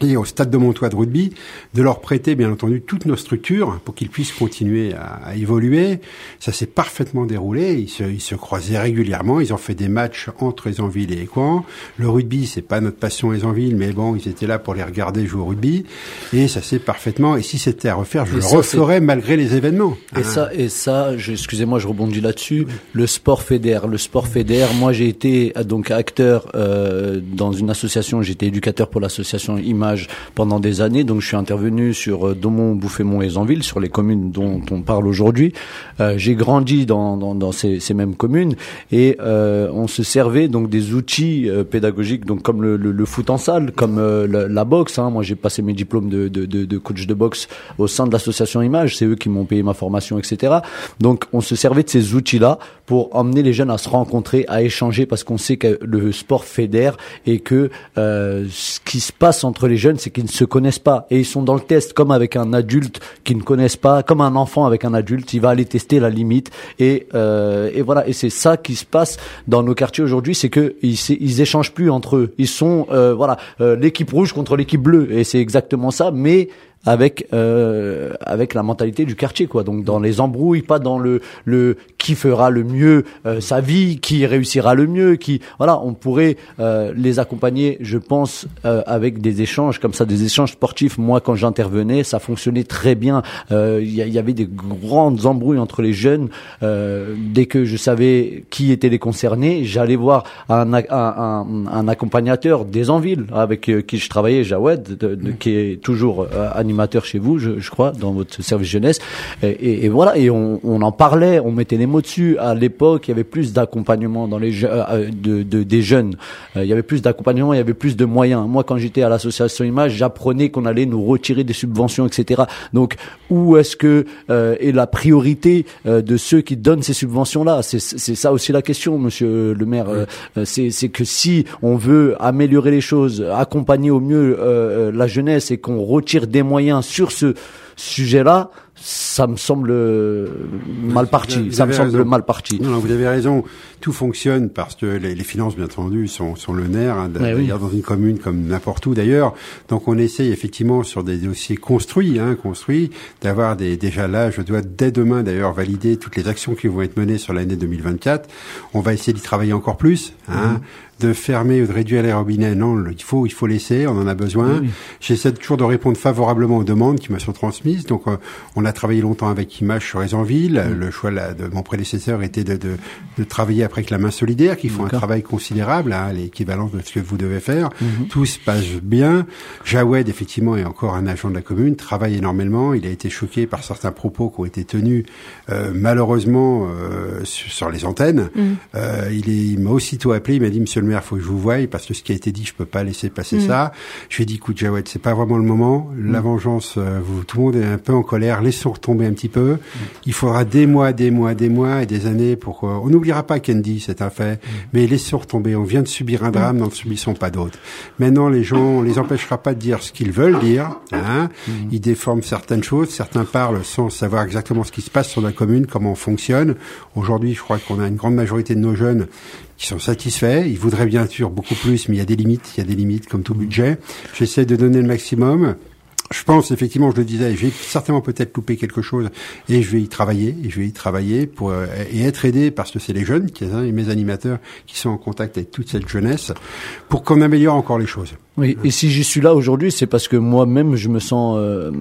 et au Stade de Montois de rugby, de leur prêter bien entendu toutes nos structures pour qu'ils puissent continuer à évoluer. Ça s'est parfaitement déroulé, ils se croisaient régulièrement, ils ont fait des matchs entre Esanville et Écouen. Le rugby, c'est pas notre passion Esanville, mais bon, ils étaient là pour les regarder jouer au rugby, et ça s'est parfaitement, et si c'était à refaire, je le referais malgré les événements. Et ça, excusez-moi, je rebondis là-dessus, le sport fédère, moi j'ai été donc acteur dans une association, j'étais éducateur pour l'association Image pendant des années, donc je suis intervenu sur Daumont, Bouffémont et Esanville, sur les communes dont on parle aujourd'hui. J'ai grandi dans ces mêmes communes, et on se servait donc des outils pédagogiques, donc comme le foot en salle, comme la boxe. Moi j'ai passé mes diplômes de coach de boxe au sein de l'association Image, c'est eux qui m'ont payé ma formation, etc. Donc on se servait de ces outils-là pour emmener les jeunes à se rencontrer, à échanger, parce qu'on sait que le sport fédère, et que ce qui se passe entre les jeunes, c'est qu'ils ne se connaissent pas, et ils sont dans le test comme avec un adulte qui ne connaissent pas, comme un enfant avec un adulte, il va aller tester la limite, et voilà, et c'est ça qui se passe dans nos quartiers aujourd'hui, c'est que ils échangent plus entre eux, ils sont l'équipe rouge contre l'équipe bleue, et c'est exactement ça, mais avec la mentalité du quartier, quoi. Donc dans les embrouilles, pas dans le qui fera le mieux sa vie, qui réussira le mieux, on pourrait les accompagner, je pense, avec des échanges comme ça, des échanges sportifs. Moi, quand j'intervenais, ça fonctionnait très bien. Il y avait des grandes embrouilles entre les jeunes. Dès que je savais qui étaient les concernés, j'allais voir un accompagnateur d'Esanville avec qui je travaillais, Jawed, qui est toujours animateur chez vous, je crois, dans votre service jeunesse, et voilà, et on en parlait, on mettait les mots dessus. À l'époque, il y avait plus d'accompagnement dans les des jeunes, il y avait plus d'accompagnement, il y avait plus de moyens. Moi, quand j'étais à l'association Image, j'apprenais qu'on allait nous retirer des subventions, etc. Donc, où est-ce que est la priorité de ceux qui donnent ces subventions-là? C'est ça aussi la question, monsieur le maire. C'est que si on veut améliorer les choses, accompagner au mieux la jeunesse, et qu'on retire des moyens sur ce sujet-là, ça me semble mal parti. Non, vous avez raison. Tout fonctionne parce que les finances, bien entendu, sont le nerf. D'ailleurs, dans une commune comme n'importe où, d'ailleurs. Donc, on essaye effectivement sur des dossiers construits, d'avoir déjà là, je dois dès demain d'ailleurs valider toutes les actions qui vont être menées sur l'année 2024. On va essayer d'y travailler encore plus, de fermer ou de réduire les robinets. Non, il faut laisser, on en a besoin. Oui. J'essaie toujours de répondre favorablement aux demandes qui me sont transmises. Donc, on a travaillé longtemps avec Image sur Esanville. Le choix de mon prédécesseur était de travailler après avec la main solidaire, qui font un travail considérable, l'équivalent de ce que vous devez faire. Tout se passe bien. Jawed, effectivement, est encore un agent de la commune, travaille énormément. Il a été choqué par certains propos qui ont été tenus, malheureusement, sur les antennes. Il m'a aussitôt appelé, il m'a dit, monsieur le maire, faut que je vous voie, parce que ce qui a été dit, je peux pas laisser passer ça. Je lui ai dit, écoute, Jawed, c'est pas vraiment le moment. La vengeance, tout le monde est un peu en colère. Laissons retomber un petit peu. Il faudra des mois et des années pour on n'oubliera pas Kendi, c'est un fait. Mais laissons retomber. On vient de subir un drame, n'en subissons pas d'autres. Maintenant, les gens, on les empêchera pas de dire ce qu'ils veulent dire, Ils déforment certaines choses. Certains parlent sans savoir exactement ce qui se passe sur la commune, comment on fonctionne. Aujourd'hui, je crois qu'on a une grande majorité de nos jeunes qui sont satisfaits. Ils voudraient bien sûr beaucoup plus, mais il y a des limites, comme tout budget. J'essaie de donner le maximum. Je pense, effectivement, je le disais, je vais certainement peut-être louper quelque chose, et je vais y travailler pour et être aidé, parce que c'est les jeunes, et mes animateurs qui sont en contact avec toute cette jeunesse, pour qu'on améliore encore les choses. Oui, et si j'y suis là aujourd'hui, c'est parce que moi-même je me sens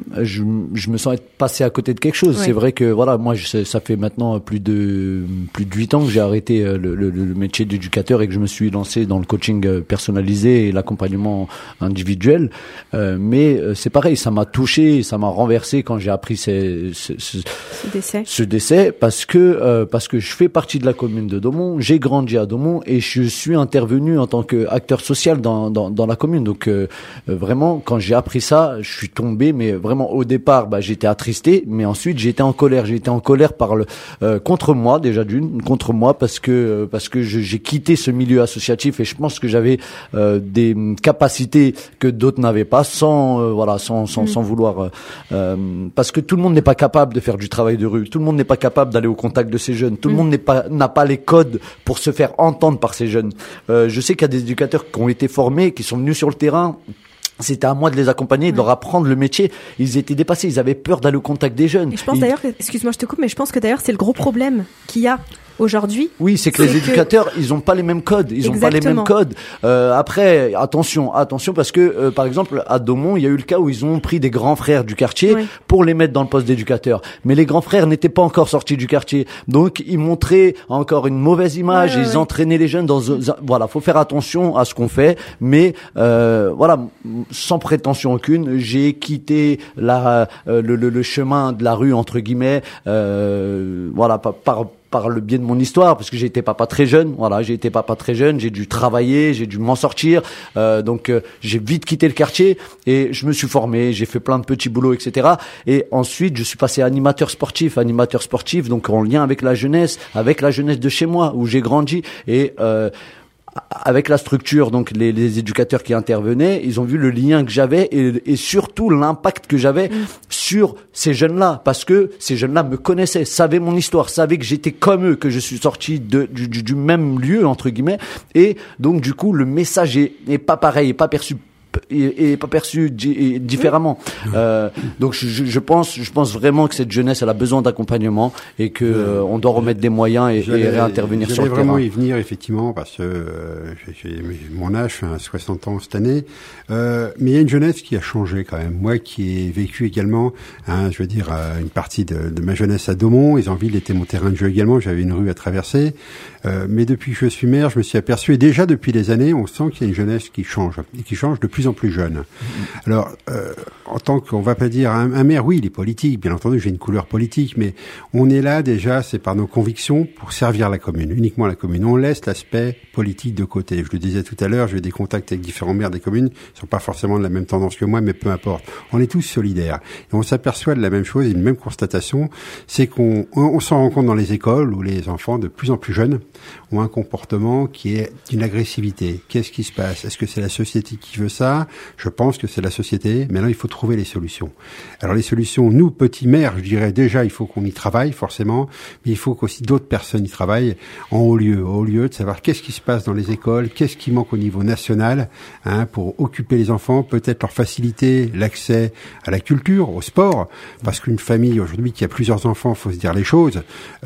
être passé à côté de quelque chose. Oui. C'est vrai que moi ça fait maintenant plus de 8 ans que j'ai arrêté le métier d'éducateur, et que je me suis lancé dans le coaching personnalisé et l'accompagnement individuel. Mais c'est pareil, ça m'a touché, ça m'a renversé quand j'ai appris ce décès, parce que je fais partie de la commune de Daumont, j'ai grandi à Daumont, et je suis intervenu en tant qu'acteur social dans la commune. Donc vraiment, quand j'ai appris ça, je suis tombé, mais vraiment au départ, j'étais attristé, mais ensuite j'étais en colère. J'étais en colère contre moi, contre moi, parce que j'ai quitté ce milieu associatif, et je pense que j'avais des capacités que d'autres n'avaient pas, sans vouloir, parce que tout le monde n'est pas capable de faire du travail de rue, tout le monde n'est pas capable d'aller au contact de ces jeunes, tout le monde n'a pas les codes pour se faire entendre par ces jeunes. Je sais qu'il y a des éducateurs qui ont été formés, qui sont venus sur le terrain, c'était à moi de les accompagner, de leur apprendre le métier. Ils étaient dépassés, ils avaient peur d'aller au contact des jeunes. Et je pense d'ailleurs que, excuse-moi, je te coupe, mais je pense que d'ailleurs c'est le gros problème qu'il y a aujourd'hui. Oui, c'est que les éducateurs, ils ont pas les mêmes codes. Ils ont pas les mêmes codes. Après, attention, parce que, par exemple, à Daumont, il y a eu le cas où ils ont pris des grands frères du quartier pour les mettre dans le poste d'éducateur. Mais les grands frères n'étaient pas encore sortis du quartier. Donc, ils montraient encore une mauvaise image. Ils entraînaient les jeunes dans, voilà, faut faire attention à ce qu'on fait. Mais, voilà, sans prétention aucune, j'ai quitté le chemin de la rue, entre guillemets, voilà, par le biais de mon histoire, parce que j'ai été papa très jeune. Voilà, j'ai été papa très jeune, j'ai dû travailler, j'ai dû m'en sortir. Donc j'ai vite quitté le quartier et je me suis formé, j'ai fait plein de petits boulots, etc. Et ensuite, je suis passé animateur sportif, donc en lien avec la jeunesse de chez moi où j'ai grandi et avec la structure, donc les éducateurs qui intervenaient, ils ont vu le lien que j'avais et surtout l'impact que j'avais sur ces jeunes-là, parce que ces jeunes-là me connaissaient, savaient mon histoire, savaient que j'étais comme eux, que je suis sorti du même lieu, entre guillemets, et donc du coup le message est pas pareil, est pas perçu différemment. Donc je pense vraiment que cette jeunesse elle a besoin d'accompagnement et que on doit remettre des moyens et réintervenir sur le terrain. J'allais vraiment y venir effectivement parce que j'ai mon âge, j'ai 60 ans cette année, mais il y a une jeunesse qui a changé quand même. Moi qui ai vécu également, je veux dire une partie de ma jeunesse à Daumont, Isanville était mon terrain de jeu également. J'avais une rue à traverser, mais depuis que je suis maire, je me suis aperçu et déjà depuis des années, on sent qu'il y a une jeunesse qui change et qui change de plus en plus jeune. Alors, en tant qu'on va pas dire un maire, oui, il est politique, bien entendu, j'ai une couleur politique, mais on est là déjà, c'est par nos convictions pour servir la commune, uniquement la commune. On laisse l'aspect politique de côté. Je le disais tout à l'heure, j'ai eu des contacts avec différents maires des communes, ils sont pas forcément de la même tendance que moi, mais peu importe. On est tous solidaires. Et on s'aperçoit de la même chose, une même constatation, c'est qu'on s'en rend compte dans les écoles où les enfants de plus en plus jeunes ont un comportement qui est d'une agressivité. Qu'est-ce qui se passe? Est-ce que c'est la société qui veut ça? Je pense que c'est la société. Maintenant, il faut trouver les solutions. Alors, les solutions, nous, petits maires, je dirais déjà, il faut qu'on y travaille, forcément, mais il faut qu'aussi d'autres personnes y travaillent en haut lieu de savoir qu'est-ce qui se passe dans les écoles, qu'est-ce qui manque au niveau national, pour occuper les enfants, peut-être leur faciliter l'accès à la culture, au sport, parce qu'une famille, aujourd'hui, qui a plusieurs enfants, faut se dire les choses.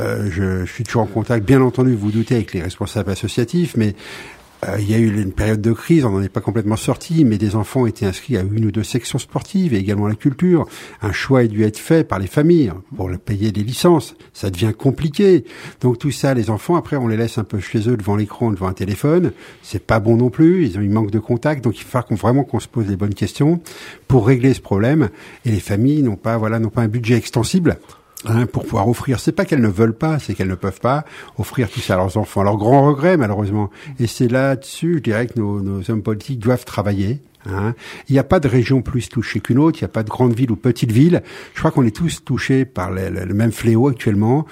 Je suis toujours en contact, bien entendu, vous doutez, avec les responsables associatifs, mais il y a eu une période de crise, on n'en est pas complètement sorti, mais des enfants ont été inscrits à une ou deux sections sportives et également la culture. Un choix a dû être fait par les familles pour payer des licences. Ça devient compliqué. Donc tout ça, les enfants, après, on les laisse un peu chez eux devant l'écran, devant un téléphone. C'est pas bon non plus. Ils manquent de contact. Donc il faut vraiment qu'on se pose les bonnes questions pour régler ce problème. Et les familles n'ont pas un budget extensible. Pour pouvoir offrir, c'est pas qu'elles ne veulent pas, c'est qu'elles ne peuvent pas offrir tout ça à leurs enfants. Alors grand regret malheureusement. Et c'est là-dessus, je dirais que nos hommes politiques doivent travailler. Il n'y a pas de région plus touchée qu'une autre, il n'y a pas de grande ville ou petite ville. Je crois qu'on est tous touchés par le même fléau actuellement,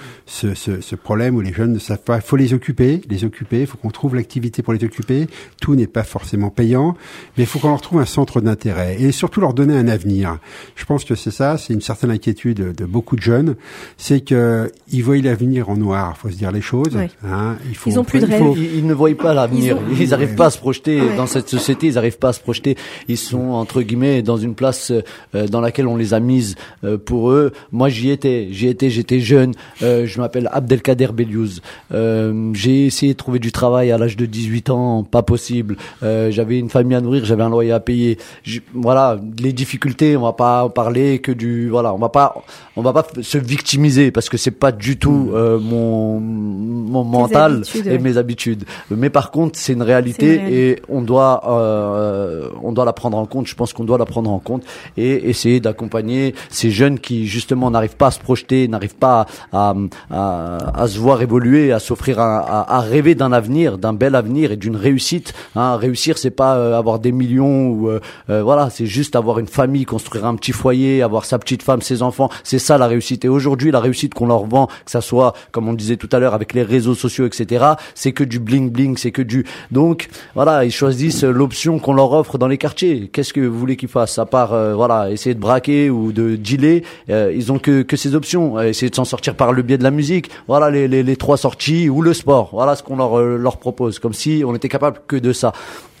ce problème où les jeunes ne savent pas. Il faut les occuper, il faut qu'on trouve l'activité pour les occuper. Tout n'est pas forcément payant, mais il faut qu'on leur trouve un centre d'intérêt et surtout leur donner un avenir. Je pense que c'est une certaine inquiétude de beaucoup de jeunes, c'est que ils voient l'avenir en noir, faut se dire les choses. Oui. Ils ont plus de rêve. Ils ne voient pas l'avenir, ils n'arrivent pas à se projeter dans cette société, ils n'arrivent pas à se projeter. Ils sont entre guillemets dans une place dans laquelle on les a mises pour eux. Moi j'étais jeune, je m'appelle Abdelkader Beliouz. J'ai essayé de trouver du travail à l'âge de 18 ans, pas possible. J'avais une famille à nourrir, j'avais un loyer à payer. Voilà, les difficultés, on va pas en parler que on va pas se victimiser parce que c'est pas du tout mon mental et mes habitudes. Mais par contre, c'est une réalité et on doit la prendre en compte. Je pense qu'on doit la prendre en compte et essayer d'accompagner ces jeunes qui justement n'arrivent pas à se projeter, n'arrivent pas à se voir évoluer, à s'offrir à rêver d'un avenir, d'un bel avenir et d'une réussite. Réussir, c'est pas avoir des millions ou voilà, c'est juste avoir une famille, construire un petit foyer, avoir sa petite femme, ses enfants. C'est ça la réussite. Et aujourd'hui, la réussite qu'on leur vend, que ça soit comme on disait tout à l'heure avec les réseaux sociaux, etc., c'est que du bling bling, c'est que donc voilà, ils choisissent l'option qu'on leur offre dans les quartiers. Qu'est-ce que vous voulez qu'ils fassent à part essayer de braquer ou de dealer? Ils ont que ces options, essayer de s'en sortir par le biais de la musique. Voilà les trois sorties ou le sport. Voilà ce qu'on leur propose, comme si on était capable que de ça.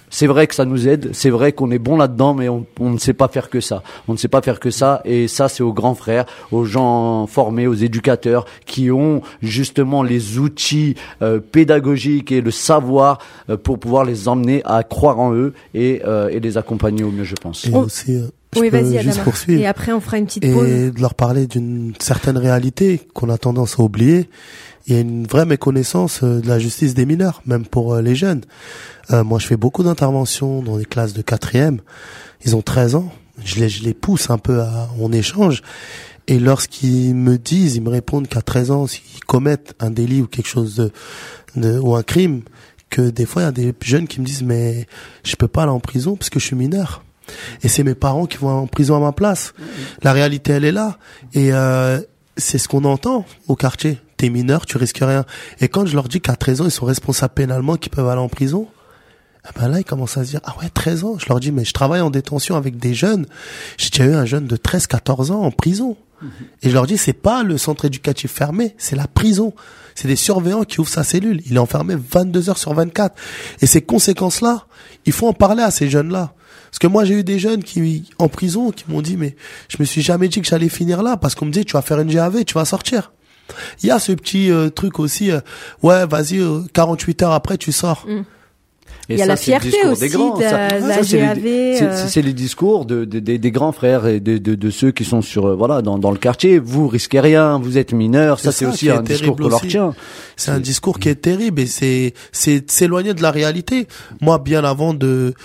C'est vrai que ça nous aide, c'est vrai qu'on est bon là-dedans, mais on ne sait pas faire que ça. On ne sait pas faire que ça, et ça, c'est aux grands frères, aux gens formés, aux éducateurs qui ont justement les outils pédagogiques et le savoir pour pouvoir les emmener à croire en eux et les accompagner au mieux, je pense. Et aussi, oui, vas-y, juste Adama. poursuivre. Et après, on fera une petite pause. Et de leur parler d'une certaine réalité qu'on a tendance à oublier. Il y a une vraie méconnaissance de la justice des mineurs, même pour les jeunes. Moi, je fais beaucoup d'interventions dans des classes de 4e. Ils ont 13 ans. Je les pousse un peu on échange. Et lorsqu'ils me disent, ils me répondent qu'à 13 ans, s'ils commettent un délit ou quelque chose ou un crime, que des fois, il y a des jeunes qui me disent, mais je peux pas aller en prison parce que je suis mineur. Et c'est mes parents qui vont en prison à ma place. La réalité, elle est là. Et c'est ce qu'on entend au quartier. T'es mineur, tu risques rien. Et quand je leur dis qu'à 13 ans, ils sont responsables pénalement, qu'ils peuvent aller en prison, ben là, ils commencent à se dire, ah ouais, 13 ans. Je leur dis, mais je travaille en détention avec des jeunes. J'ai déjà eu un jeune de 13-14 ans en prison. Et je leur dis, c'est pas le centre éducatif fermé, c'est la prison. C'est des surveillants qui ouvrent sa cellule. Il est enfermé 22 heures sur 24. Et ces conséquences-là, il faut en parler à ces jeunes-là. Parce que moi, j'ai eu des jeunes en prison, qui m'ont dit, mais je me suis jamais dit que j'allais finir là, parce qu'on me dit, tu vas faire une GAV, tu vas sortir. Il y a ce petit truc aussi, ouais, vas-y, 48 heures après, tu sors. Et il y a la fierté aussi de la GAV. C'est les discours des grands frères et de ceux qui sont dans le quartier. Vous risquez rien, vous êtes mineurs. Ça, c'est aussi un discours qu'on leur tient. C'est un discours qui est terrible et c'est s'éloigner de la réalité. Moi, bien avant de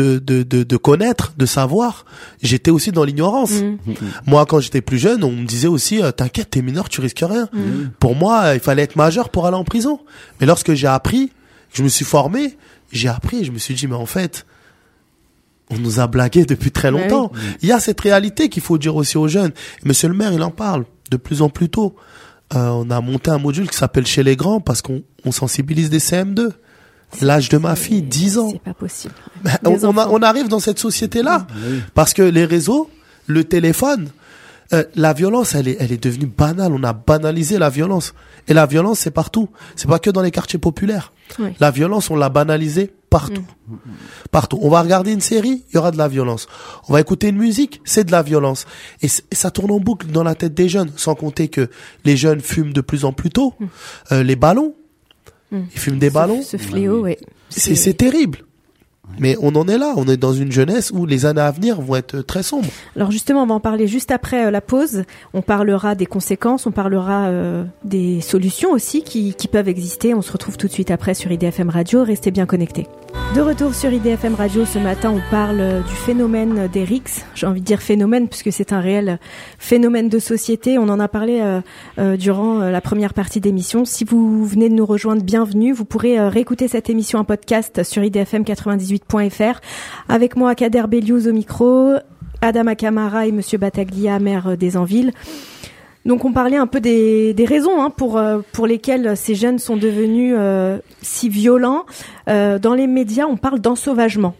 connaître, de savoir, j'étais aussi dans l'ignorance. Moi, quand j'étais plus jeune, on me disait aussi, t'inquiète, t'es mineur, tu risques rien. Pour moi, il fallait être majeur pour aller en prison. Mais lorsque j'ai appris, je me suis formé, je me suis dit, mais en fait, on nous a blagué depuis très longtemps. Oui. Il y a cette réalité qu'il faut dire aussi aux jeunes. Et monsieur le maire, il en parle de plus en plus tôt. On a monté un module qui s'appelle Chez les grands parce qu'on sensibilise des CM2. L'âge de ma fille, 10 ans. C'est pas possible. On arrive dans cette société-là. Parce que les réseaux, le téléphone, la violence, elle est devenue banale. On a banalisé la violence. Et la violence, c'est partout. C'est pas que dans les quartiers populaires. Oui. La violence, on l'a banalisée partout. Partout. On va regarder une série, il y aura de la violence. On va écouter une musique, c'est de la violence. Et ça tourne en boucle dans la tête des jeunes. Sans compter que les jeunes fument de plus en plus tôt. Les ballons. Ils fument des ballons. Ce fléau, oui. C'est terrible. Mais on en est là, on est dans une jeunesse où les années à venir vont être très sombres. Alors justement, on va en parler juste après la pause. On parlera des conséquences, on parlera des solutions aussi qui peuvent exister. On se retrouve tout de suite après sur IDFM Radio. Restez bien connectés. De retour sur IDFM Radio, ce matin, on parle du phénomène des RICS. J'ai envie de dire phénomène puisque c'est un réel phénomène de société. On en a parlé durant la première partie d'émission. Si vous venez de nous rejoindre, bienvenue. Vous pourrez réécouter cette émission en podcast sur idfm98.fr. Avec moi, Kader Beliouz au micro, Adama Camara et Monsieur Battaglia, maire des Anvilles. Donc on parlait un peu des raisons pour lesquelles ces jeunes sont devenus si violents. Dans les médias, on parle d'ensauvagement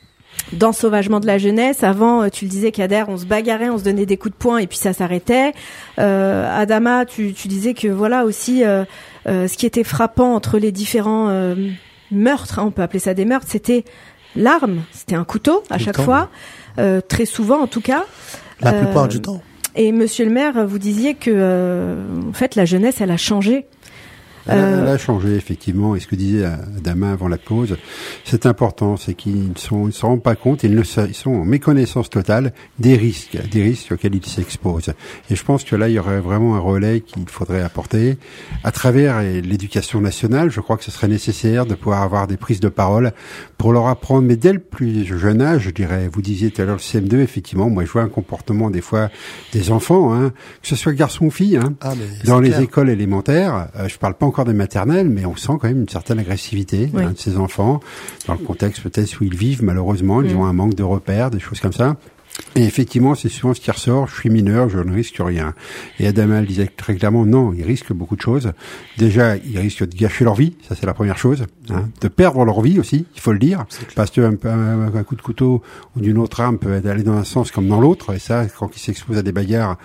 de la jeunesse. Avant, tu le disais, Kader, on se bagarrait, on se donnait des coups de poing et puis ça s'arrêtait. Adama, tu disais que voilà aussi ce qui était frappant entre les différents meurtres, on peut appeler ça des meurtres, c'était l'arme, c'était un couteau à chaque fois, très souvent en tout cas. La plupart du temps. Et monsieur le maire, vous disiez que en fait la jeunesse, elle a changé. Elle a changé, effectivement, et ce que disait Adama avant la pause, c'est important, c'est qu'ils ne se rendent pas compte, ils sont en méconnaissance totale des risques auxquels ils s'exposent. Et je pense que là, il y aurait vraiment un relais qu'il faudrait apporter. À travers l'éducation nationale, je crois que ce serait nécessaire de pouvoir avoir des prises de parole pour leur apprendre, mais dès le plus jeune âge, je dirais, vous disiez tout à l'heure le CM2, effectivement, moi je vois un comportement des fois des enfants, que ce soit garçon ou fille, dans les écoles élémentaires, je parle pas encore des maternelles, mais on sent quand même une certaine agressivité de ces enfants, dans le contexte peut-être où ils vivent, malheureusement, ils ont un manque de repères, des choses comme ça. Et effectivement, c'est souvent ce qui ressort, je suis mineur, je ne risque rien. Et Adama le disait très clairement, non, ils risquent beaucoup de choses. Déjà, ils risquent de gâcher leur vie, ça c'est la première chose, de perdre leur vie aussi, il faut le dire, parce qu'un coup de couteau ou d'une autre arme peut aller dans un sens comme dans l'autre, et ça, quand ils s'exposent à des bagarres,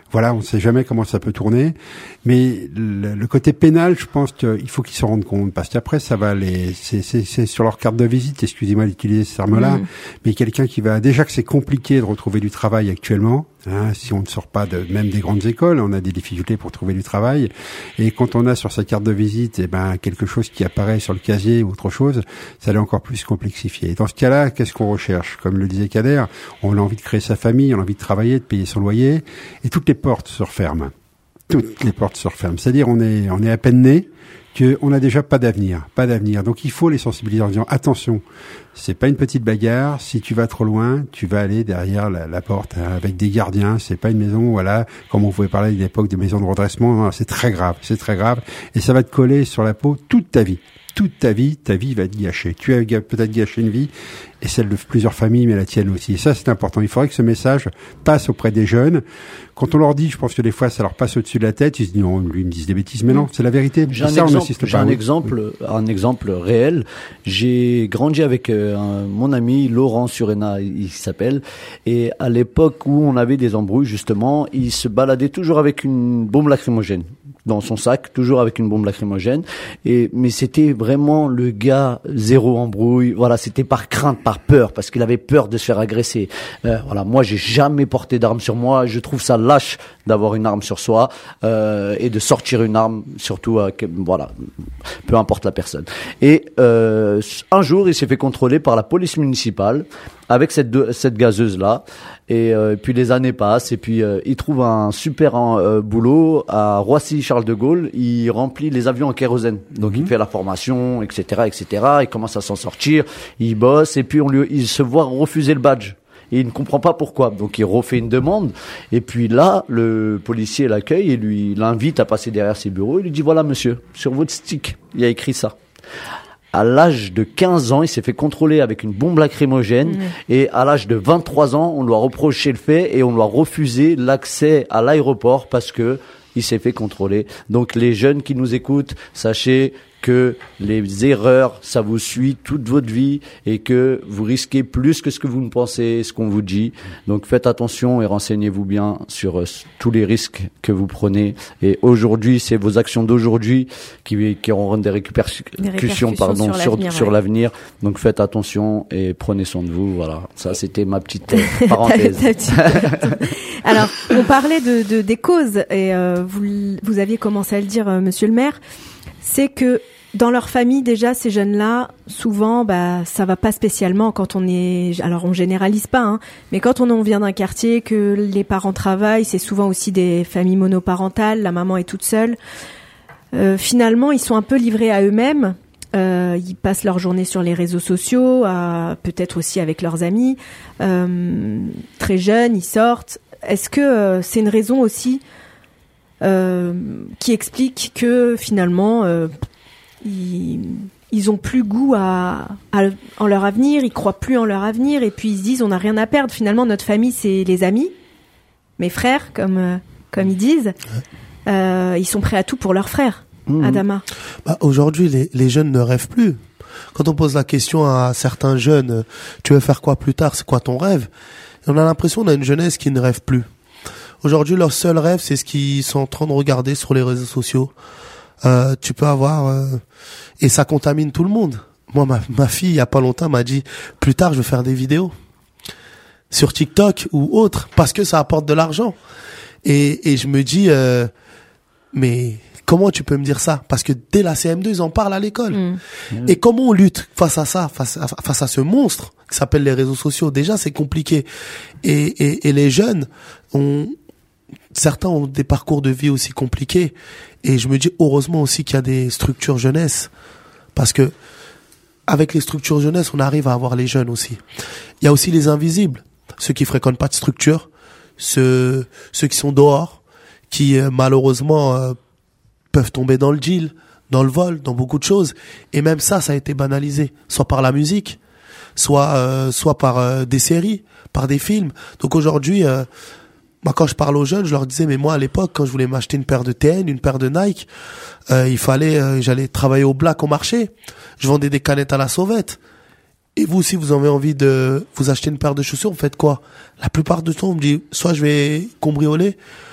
Voilà, on ne sait jamais comment ça peut tourner. Mais le côté pénal, je pense qu'il faut qu'ils se rendent compte, parce qu'après, ça va c'est sur leur carte de visite, excusez-moi d'utiliser ce terme-là, mais quelqu'un qui va, déjà que c'est compliqué de retrouver du travail actuellement, hein, si on ne sort pas même des grandes écoles, on a des difficultés pour trouver du travail. Et quand on a sur sa carte de visite, quelque chose qui apparaît sur le casier ou autre chose, ça l'est encore plus complexifié. Et dans ce cas-là, qu'est-ce qu'on recherche? Comme le disait Kader, on a envie de créer sa famille, on a envie de travailler, de payer son loyer, et toutes les portes se referment. Toutes les portes se referment. C'est-à-dire, on est à peine né, qu'on n'a déjà pas d'avenir. Donc il faut les sensibiliser en disant, attention, c'est pas une petite bagarre, si tu vas trop loin, tu vas aller derrière la porte, hein, avec des gardiens, c'est pas une maison, voilà, comme on pouvait parler à l'époque de maisons de redressement, non, c'est très grave, et ça va te coller sur la peau toute ta vie. Ta vie va être gâchée. Tu as peut-être gâché une vie, et celle de plusieurs familles, mais la tienne aussi. Et ça, c'est important. Il faudrait que ce message passe auprès des jeunes. Quand on leur dit, je pense que des fois, ça leur passe au-dessus de la tête, ils se disent, non, lui, ils me disent des bêtises, mais non, c'est la vérité. J'ai un exemple réel. J'ai grandi avec mon ami Laurent Surena, il s'appelle, et à l'époque où on avait des embrouilles, justement, il se baladait toujours avec une bombe lacrymogène dans son sac, toujours avec une bombe lacrymogène. Mais c'était vraiment le gars zéro embrouille. Voilà, c'était par crainte, par peur, parce qu'il avait peur de se faire agresser. Voilà, moi j'ai jamais porté d'arme sur moi. Je trouve ça lâche d'avoir une arme sur soi et de sortir une arme, surtout voilà, peu importe la personne. Et un jour, il s'est fait contrôler par la police municipale avec cette gazeuse là. Et puis les années passent, et puis il trouve un super boulot à Roissy-Charles de Gaulle. Il remplit les avions en kérosène. Donc il fait la formation, etc., etc. Il commence à s'en sortir, il bosse, et puis il se voit refuser le badge. Et il ne comprend pas pourquoi. Donc il refait une demande, et puis là, le policier l'accueille et lui l'invite à passer derrière ses bureaux. Il lui dit, voilà monsieur, sur votre stick, il y a écrit ça. À l'âge de 15 ans, il s'est fait contrôler avec une bombe lacrymogène, et à l'âge de 23 ans, on lui a reproché le fait et on lui a refusé l'accès à l'aéroport parce que il s'est fait contrôler. Donc les jeunes qui nous écoutent, sachez que les erreurs, ça vous suit toute votre vie, et que vous risquez plus que ce que vous ne pensez, ce qu'on vous dit. Donc faites attention et renseignez-vous bien sur tous les risques que vous prenez. Et aujourd'hui, c'est vos actions d'aujourd'hui qui auront des répercussions sur l'avenir. Donc faites attention et prenez soin de vous. Voilà, ça c'était ma petite parenthèse. Alors, on parlait des causes, et vous aviez commencé à le dire, monsieur le maire. C'est que dans leur famille, déjà, ces jeunes-là, souvent, ça va pas spécialement quand on est, alors on généralise pas, hein, mais quand on vient d'un quartier, que les parents travaillent, c'est souvent aussi des familles monoparentales, la maman est toute seule. Finalement, ils sont un peu livrés à eux-mêmes. Ils passent leur journée sur les réseaux sociaux, peut-être aussi avec leurs amis. Très jeunes, ils sortent. Est-ce que c'est une raison aussi qui explique que finalement ils ont plus goût en leur avenir, ils croient plus en leur avenir, et puis ils se disent on n'a rien à perdre, finalement notre famille c'est les amis, mes frères comme ils disent, ils sont prêts à tout pour leurs frères. Adama. Aujourd'hui les jeunes ne rêvent plus. Quand on pose la question à certains jeunes, tu veux faire quoi plus tard, c'est quoi ton rêve, et on a l'impression qu'on a une jeunesse qui ne rêve plus. Aujourd'hui, leur seul rêve, c'est ce qu'ils sont en train de regarder sur les réseaux sociaux. Tu peux avoir... et ça contamine tout le monde. Moi, ma fille, il y a pas longtemps, m'a dit, plus tard, je vais faire des vidéos sur TikTok ou autre, parce que ça apporte de l'argent. Et je me dis, mais comment tu peux me dire ça? Parce que dès la CM2, ils en parlent à l'école. Et comment on lutte face à ça, face à ce monstre qui s'appelle les réseaux sociaux? Déjà, c'est compliqué. Et les jeunes certains ont des parcours de vie aussi compliqués, et je me dis heureusement aussi qu'il y a des structures jeunesse, parce que avec les structures jeunesse on arrive à avoir les jeunes aussi. Il y a aussi les invisibles, ceux qui fréquentent pas de structure, ceux qui sont dehors, qui malheureusement peuvent tomber dans le deal, dans le vol, dans beaucoup de choses, et même ça a été banalisé, soit par la musique, soit par des séries, par des films. Donc aujourd'hui moi, quand je parle aux jeunes, je leur disais, mais moi, à l'époque, quand je voulais m'acheter une paire de TN, une paire de Nike, j'allais travailler au black au marché. Je vendais des canettes à la sauvette. Et vous, si vous avez envie de vous acheter une paire de chaussures, vous faites quoi? La plupart du temps, on me dit, soit je vais cambrioler,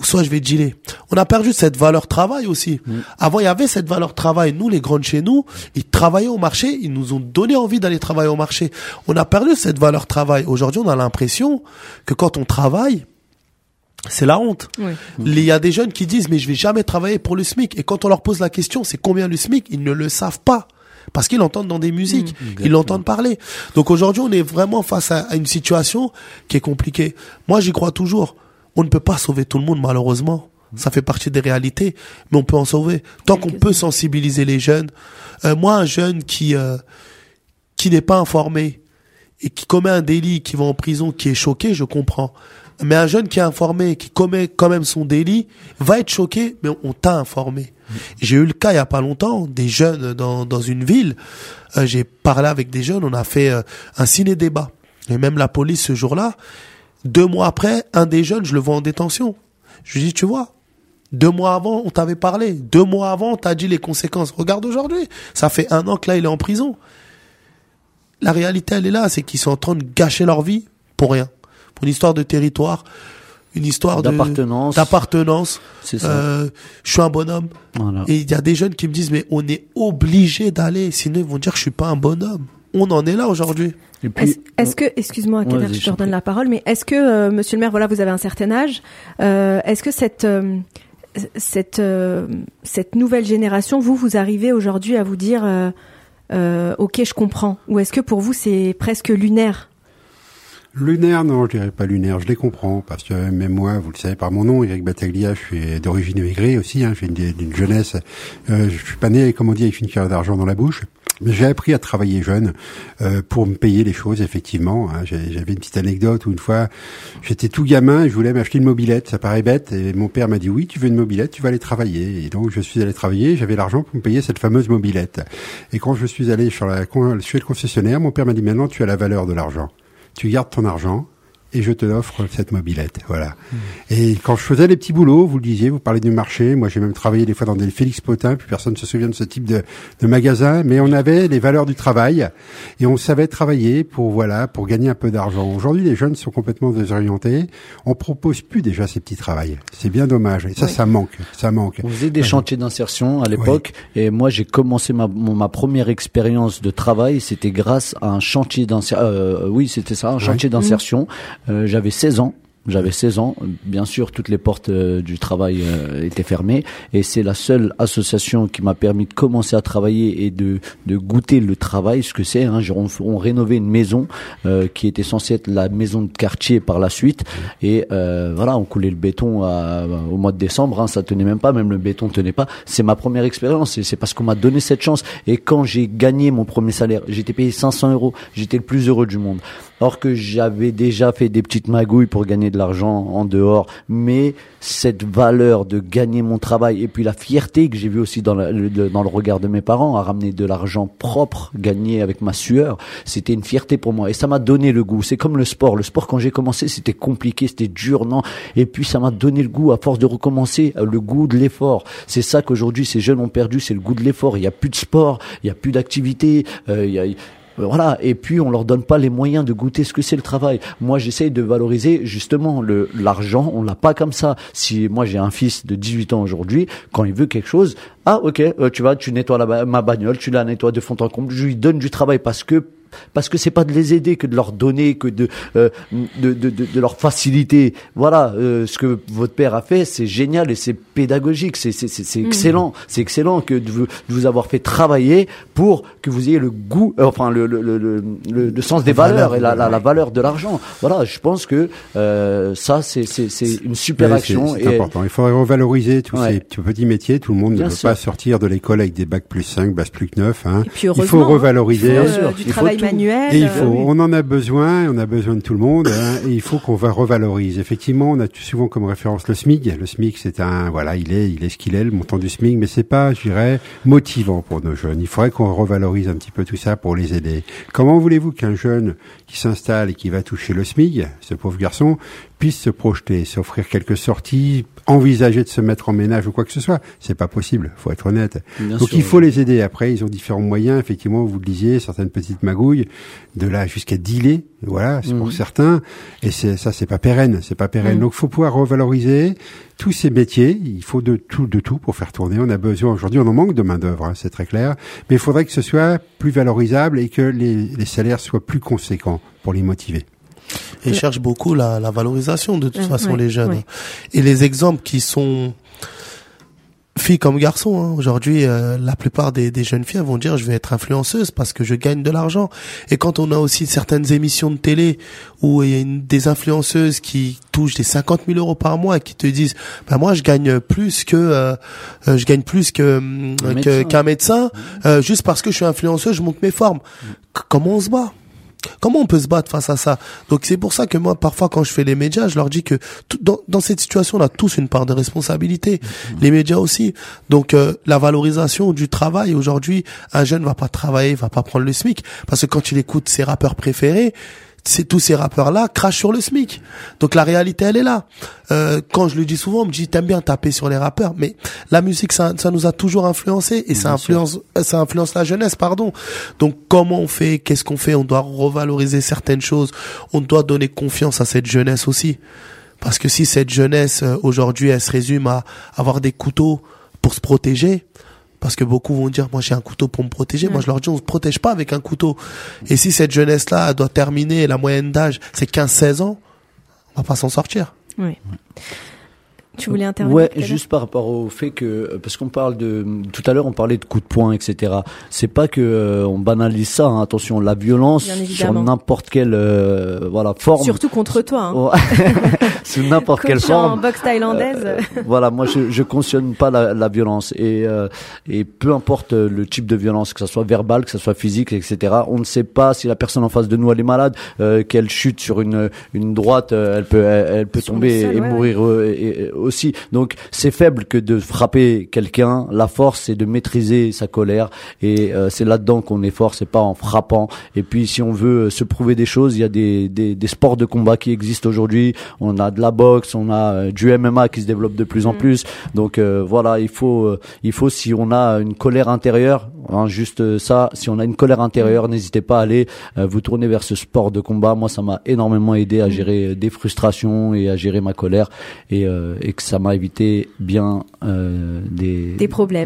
soit je vais dealer. On a perdu cette valeur travail aussi. Avant, il y avait cette valeur travail. Nous, les grands de chez nous, ils travaillaient au marché, ils nous ont donné envie d'aller travailler au marché. On a perdu cette valeur travail. Aujourd'hui, on a l'impression que quand on travaille, c'est la honte. Oui. Il y a des jeunes qui disent, mais je vais jamais travailler pour le SMIC. Et quand on leur pose la question, c'est combien le SMIC? Ils ne le savent pas. Parce qu'ils l'entendent dans des musiques. Ils l'entendent parler. Donc aujourd'hui, on est vraiment face à une situation qui est compliquée. Moi, j'y crois toujours. On ne peut pas sauver tout le monde, malheureusement. Ça fait partie des réalités, mais on peut en sauver. Tant qu'on peut sensibiliser les jeunes. Moi, un jeune qui n'est pas informé et qui commet un délit, qui va en prison, qui est choqué, je comprends. Mais un jeune qui est informé, qui commet quand même son délit, va être choqué, mais on t'a informé. J'ai eu le cas il y a pas longtemps, des jeunes dans une ville. J'ai parlé avec des jeunes, on a fait un ciné-débat. Et même la police ce jour-là, 2 mois après, un des jeunes, je le vois en détention. Je lui dis, tu vois, 2 mois avant, on t'avait parlé. 2 mois avant, on t'a dit les conséquences. Regarde aujourd'hui, ça fait 1 an que là, il est en prison. La réalité, elle est là, c'est qu'ils sont en train de gâcher leur vie pour rien. Pour une histoire de territoire, une histoire d'appartenance. C'est ça. Je suis un bonhomme. Voilà. Et il y a des jeunes qui me disent, mais on est obligé d'aller, sinon ils vont dire que je suis pas un bonhomme. On en est là aujourd'hui. Et puis, est-ce que, excuse-moi, Kader, je te redonne la parole, mais est-ce que, monsieur le maire, voilà, vous avez un certain âge, est-ce que cette nouvelle génération, vous arrivez aujourd'hui à vous dire, ok, je comprends, ou est-ce que pour vous c'est presque lunaire? Lunaire, non, je dirais pas lunaire, je les comprends, parce que même moi, vous le savez par mon nom, Eric Battaglia, je suis d'origine émigrée aussi, j'ai d'une jeunesse, je suis pas né, comme on dit, avec une cuillère d'argent dans la bouche. Mais j'ai appris à travailler jeune pour me payer les choses, effectivement. J'avais une petite anecdote où une fois, j'étais tout gamin et je voulais m'acheter une mobilette. Ça paraît bête. Et mon père m'a dit, oui, tu veux une mobilette, tu vas aller travailler. Et donc, je suis allé travailler. J'avais l'argent pour me payer cette fameuse mobilette. Et quand je suis allé chez le concessionnaire, mon père m'a dit, maintenant, tu as la valeur de l'argent. Tu gardes ton argent. Et je te l'offre cette mobilette, voilà. Et quand je faisais les petits boulots, vous le disiez, vous parlez du marché, moi j'ai même travaillé des fois dans des Félix Potin, puis personne ne se souvient de ce type de magasin, mais on avait les valeurs du travail et on savait travailler pour gagner un peu d'argent. Aujourd'hui, les jeunes sont complètement désorientés. On propose plus déjà ces petits travails. C'est bien dommage. Et ça manque. On faisait des chantiers d'insertion à l'époque, et moi j'ai commencé ma première expérience de travail, c'était grâce à un chantier d'insertion. Chantier d'insertion. J'avais 16 ans. Bien sûr, toutes les portes du travail étaient fermées, et c'est la seule association qui m'a permis de commencer à travailler et de goûter le travail, ce que c'est. On rénovait une maison qui était censée être la maison de quartier par la suite, et on coulait le béton au mois de décembre. Ça tenait même pas, même le béton tenait pas. C'est ma première expérience, et c'est parce qu'on m'a donné cette chance. Et quand j'ai gagné mon premier salaire, j'étais payé 500 €. J'étais le plus heureux du monde. Alors que j'avais déjà fait des petites magouilles pour gagner de l'argent en dehors, mais cette valeur de gagner mon travail, et puis la fierté que j'ai vue aussi dans le regard de mes parents à ramener de l'argent propre gagné avec ma sueur, c'était une fierté pour moi, et ça m'a donné le goût. C'est comme le sport. Quand j'ai commencé, c'était compliqué, c'était dur, non, et puis ça m'a donné le goût, à force de recommencer, le goût de l'effort. C'est ça qu'aujourd'hui ces jeunes ont perdu, c'est le goût de l'effort. Il y a plus de sport, il y a plus d'activité, voilà, et puis on leur donne pas les moyens de goûter ce que c'est le travail. Moi, j'essaye de valoriser justement l'argent. On l'a pas comme ça. Si moi j'ai un fils de 18 ans aujourd'hui, quand il veut quelque chose, tu nettoies ma bagnole, tu la nettoies de fond en comble. Je lui donne du travail parce que c'est pas de les aider que de leur donner, que de leur faciliter. Voilà, ce que votre père a fait, c'est génial et c'est pédagogique, c'est excellent. C'est excellent que de vous avoir fait travailler pour que vous ayez le goût, le sens des valeurs et la valeur de l'argent. Voilà, je pense que ça c'est une super action. C'est important. Il faudrait revaloriser tous ces petits métiers. Tout le monde ne peut pas sortir de l'école avec des bacs +5, bac +9. Il faut revaloriser. Du travail manuel. Et on en a besoin, on a besoin de tout le monde, et il faut qu'on revalorise. Effectivement, on a souvent comme référence le SMIC. Le SMIC, c'est il est ce qu'il est, le montant du SMIC, mais c'est pas, je dirais, motivant pour nos jeunes. Il faudrait qu'on revalorise un petit peu tout ça pour les aider. Comment voulez-vous qu'un jeune qui s'installe et qui va toucher le SMIC, ce pauvre garçon, puissent se projeter, s'offrir quelques sorties, envisager de se mettre en ménage ou quoi que ce soit. C'est pas possible, faut être honnête. Bien Donc sûr, il faut les aider. Après, ils ont différents moyens, effectivement, vous le disiez, certaines petites magouilles, de là jusqu'à dealer, voilà, c'est pour certains. Et c'est pas pérenne, Donc il faut pouvoir revaloriser tous ces métiers. Il faut de tout pour faire tourner. On a besoin, aujourd'hui, on en manque de main d'œuvre, hein, c'est très clair. Mais il faudrait que ce soit plus valorisable et que les salaires soient plus conséquents pour les motiver. Et ils cherchent beaucoup la valorisation de toute façon, les jeunes. Oui. Et les exemples qui sont filles comme garçons, hein. Aujourd'hui, la plupart des jeunes filles vont dire je vais être influenceuse parce que je gagne de l'argent. Et quand on a aussi certaines émissions de télé où il y a des influenceuses qui touchent des 50 000 euros par mois et qui te disent moi je gagne plus qu'un médecin juste parce que je suis influenceuse, je monte mes formes. Comment on se bat? Comment on peut se battre face à ça? Donc c'est pour ça que moi, parfois, quand je fais les médias, je leur dis que dans cette situation, on a tous une part de responsabilité. Les médias aussi. Donc la valorisation du travail, aujourd'hui, un jeune va pas travailler, va pas prendre le SMIC, parce que quand il écoute ses rappeurs préférés, tous ces rappeurs-là crachent sur le SMIC. Donc la réalité, elle est là. Quand je le dis souvent, on me dit t'aimes bien taper sur les rappeurs, mais la musique, ça nous a toujours influencé et ça influence la jeunesse, pardon. Donc comment on fait? Qu'est-ce qu'on fait? On doit revaloriser certaines choses. On doit donner confiance à cette jeunesse aussi, parce que si cette jeunesse aujourd'hui, elle se résume à avoir des couteaux pour se protéger. Parce que beaucoup vont dire, moi j'ai un couteau pour me protéger. Moi je leur dis, on se protège pas avec un couteau. Et si cette jeunesse-là elle doit terminer, la moyenne d'âge c'est 15-16 ans, on va pas s'en sortir. Oui. Tu voulais intervenir? Ouais, juste par rapport au fait que, parce qu'on parle tout à l'heure on parlait de coups de poing, etc. C'est pas que on banalise ça, hein. Attention, la violence sur n'importe quelle forme. Surtout contre toi. Hein. Sous n'importe quelle forme. En boxe thaïlandaise. Voilà, moi je cautionne pas la violence et peu importe le type de violence, que ça soit verbal, que ça soit physique, etc. On ne sait pas si la personne en face de nous elle est malade, qu'elle chute sur une droite, elle peut tomber et mourir aussi. Donc c'est faible que de frapper quelqu'un. La force c'est de maîtriser sa colère et c'est là-dedans qu'on est fort, c'est pas en frappant. Et puis si on veut se prouver des choses, il y a des sports de combat qui existent aujourd'hui. On a de la boxe, on a du MMA qui se développe de plus en plus. Donc voilà, il faut si on a une colère intérieure, hein, juste ça, si on a une colère intérieure, n'hésitez pas à aller vous tourner vers ce sport de combat. Moi ça m'a énormément aidé à gérer des frustrations et à gérer ma colère et que ça m'a évité bien des problèmes.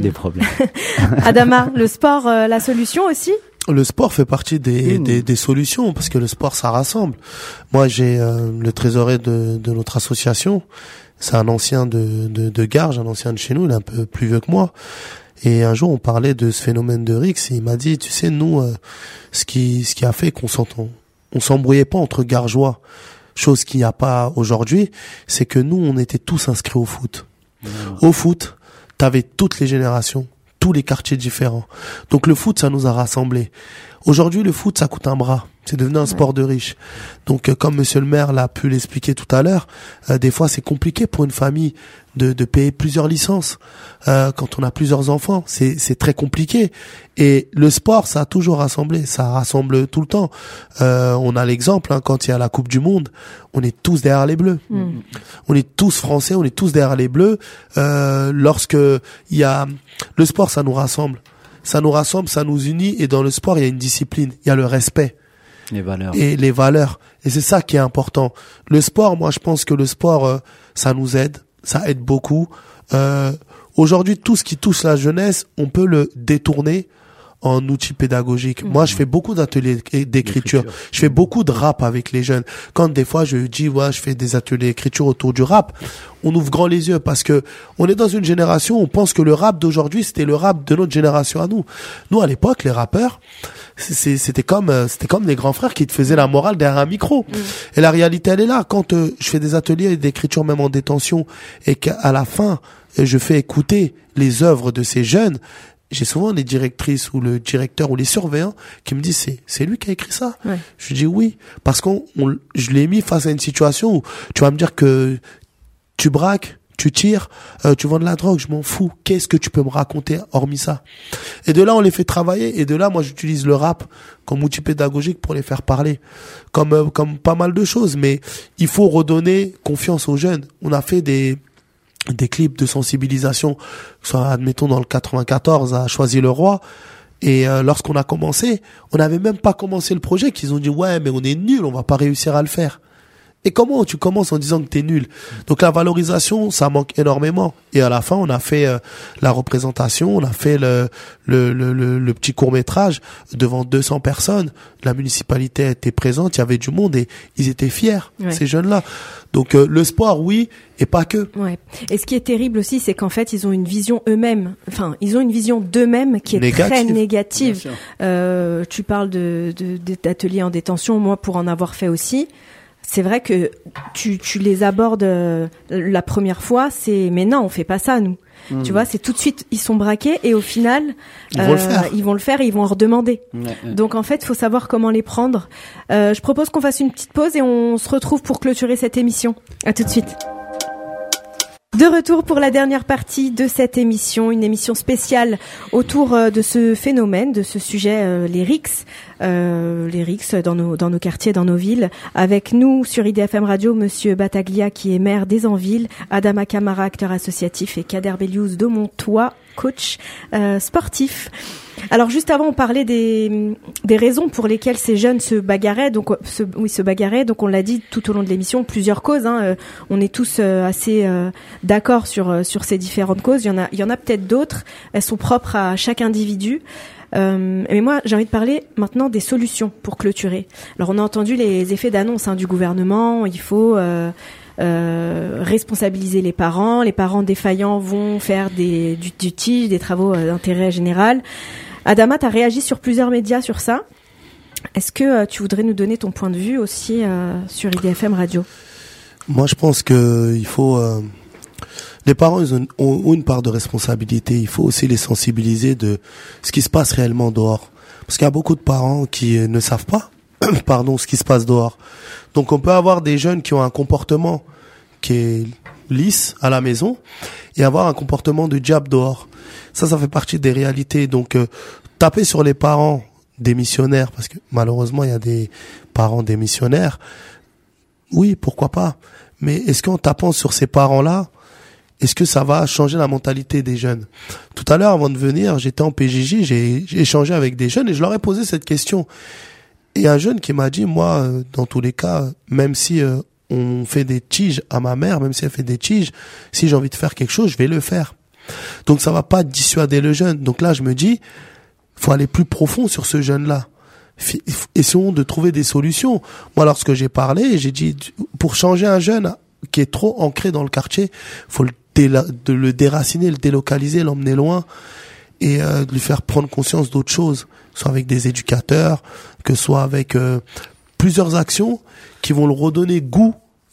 Adama, le sport, la solution aussi? Le sport fait partie des solutions, parce que le sport, ça rassemble. Moi, j'ai le trésorier de notre association. C'est un ancien de Garges, un ancien de chez nous, il est un peu plus vieux que moi. Et un jour, on parlait de ce phénomène de Rix, et il m'a dit, tu sais, nous, ce qui a fait qu'on s'embrouillait pas entre Gargeois, chose qu'il n'y a pas aujourd'hui, c'est que nous, on était tous inscrits au foot. Au foot, t'avais toutes les générations, tous les quartiers différents. Donc le foot, ça nous a rassemblés. Aujourd'hui, le foot, ça coûte un bras. C'est devenu un sport de riche. Donc, comme monsieur le maire l'a pu l'expliquer tout à l'heure, des fois, c'est compliqué pour une famille de payer plusieurs licences. Quand on a plusieurs enfants, c'est très compliqué. Et le sport, ça a toujours rassemblé. Ça rassemble tout le temps. On a l'exemple, hein, quand il y a la Coupe du Monde, on est tous derrière les Bleus. On est tous français, on est tous derrière les Bleus. Lorsque il y a le sport, ça nous rassemble. Ça nous rassemble, ça nous unit. Et dans le sport, il y a une discipline, il y a le respect. Les valeurs. Et les valeurs. Et c'est ça qui est important. Le sport, moi, je pense que le sport, ça nous aide. Ça aide beaucoup. Aujourd'hui, tout ce qui touche la jeunesse, on peut le détourner en outil pédagogique. Moi, je fais beaucoup d'ateliers d'écriture. Je fais beaucoup de rap avec les jeunes. Quand des fois je dis je fais des ateliers d'écriture autour du rap, on ouvre grand les yeux, parce que on est dans une génération où on pense que le rap d'aujourd'hui c'était le rap de notre génération à nous. Nous, à l'époque, les rappeurs, c'était comme les grands frères qui te faisaient la morale derrière un micro. Et la réalité, elle est là. Quand je fais des ateliers d'écriture même en détention et qu'à la fin je fais écouter les œuvres de ces jeunes, j'ai souvent les directrices ou le directeur ou les surveillants qui me disent c'est lui qui a écrit ça. Je dis oui, parce je l'ai mis face à une situation où tu vas me dire que tu braques, tu tires, tu vends de la drogue, je m'en fous. Qu'est-ce que tu peux me raconter hormis ça? Et de là, on les fait travailler. Et de là, moi, j'utilise le rap comme outil pédagogique pour les faire parler. Comme pas mal de choses. Mais il faut redonner confiance aux jeunes. On a fait des clips de sensibilisation, soit, admettons, dans le 94, à Choisy-le-Roi. Et lorsqu'on a commencé, on n'avait même pas commencé le projet, qu'ils ont dit, ouais, mais on est nul, on va pas réussir à le faire. Et comment tu commences en disant que t'es nul? Donc la valorisation, ça manque énormément. Et à la fin, on a fait la représentation, on a fait le petit court-métrage devant 200 personnes. La municipalité était présente, il y avait du monde et ils étaient fiers, ces jeunes-là. Donc le sport, oui, et pas que. Ouais. Et ce qui est terrible aussi, c'est qu'en fait, ils ont une vision eux-mêmes. Enfin, ils ont une vision d'eux-mêmes qui est très négative. Tu parles d'ateliers en détention. Moi, pour en avoir fait aussi. C'est vrai que tu les abordes la première fois, mais non, on fait pas ça, nous. Tu vois, c'est tout de suite, ils sont braqués et au final, ils vont le faire et ils vont en redemander. Donc en fait, il faut savoir comment les prendre. Je propose qu'on fasse une petite pause et on se retrouve pour clôturer cette émission. À tout de suite. De retour pour la dernière partie de cette émission, une émission spéciale autour de ce phénomène, de ce sujet, les RICS dans nos quartiers, dans nos villes. Avec nous sur IDFM Radio, Monsieur Battaglia qui est maire des Anvilles, Adama Camara, acteur associatif, et Kader Beliouz de Montois, coach sportif. Alors juste avant, on parlait des raisons pour lesquelles ces jeunes se bagarraient. Donc se bagarraient. Donc on l'a dit tout au long de l'émission, plusieurs causes. On est tous assez d'accord sur ces différentes causes. Il y en a peut-être d'autres. Elles sont propres à chaque individu. Mais moi, j'ai envie de parler maintenant des solutions pour clôturer. Alors on a entendu les effets d'annonce du gouvernement. Il faut responsabiliser les parents. Les parents défaillants vont faire du TIG, des travaux d'intérêt général. Adama, tu as réagi sur plusieurs médias sur ça. Est-ce que tu voudrais nous donner ton point de vue aussi sur IDFM Radio? Moi, je pense que il faut... les parents, ils ont une part de responsabilité. Il faut aussi les sensibiliser de ce qui se passe réellement dehors. Parce qu'il y a beaucoup de parents qui ne savent pas ce qui se passe dehors. Donc, on peut avoir des jeunes qui ont un comportement qui est lisse à la maison et avoir un comportement de diable dehors. Ça fait partie des réalités. Donc, taper sur les parents démissionnaires, parce que malheureusement, il y a des parents démissionnaires. Oui, pourquoi pas. Mais est-ce qu'en tapant sur ces parents-là, est-ce que ça va changer la mentalité des jeunes? Tout à l'heure, avant de venir, j'étais en PJJ, j'ai échangé avec des jeunes et je leur ai posé cette question. Et un jeune qui m'a dit, moi, dans tous les cas, même si on fait des tiges à ma mère, même si elle fait des tiges, si j'ai envie de faire quelque chose, je vais le faire. Donc ça va pas dissuader le jeune. Donc là, je me dis, faut aller plus profond sur ce jeune-là. Essayons de trouver des solutions. Moi, lorsque j'ai parlé, j'ai dit, pour changer un jeune qui est trop ancré dans le quartier, faut le déraciner, le délocaliser, l'emmener loin et de lui faire prendre conscience d'autres choses, soit avec des éducateurs, que soit avec plusieurs actions qui vont le redonner goût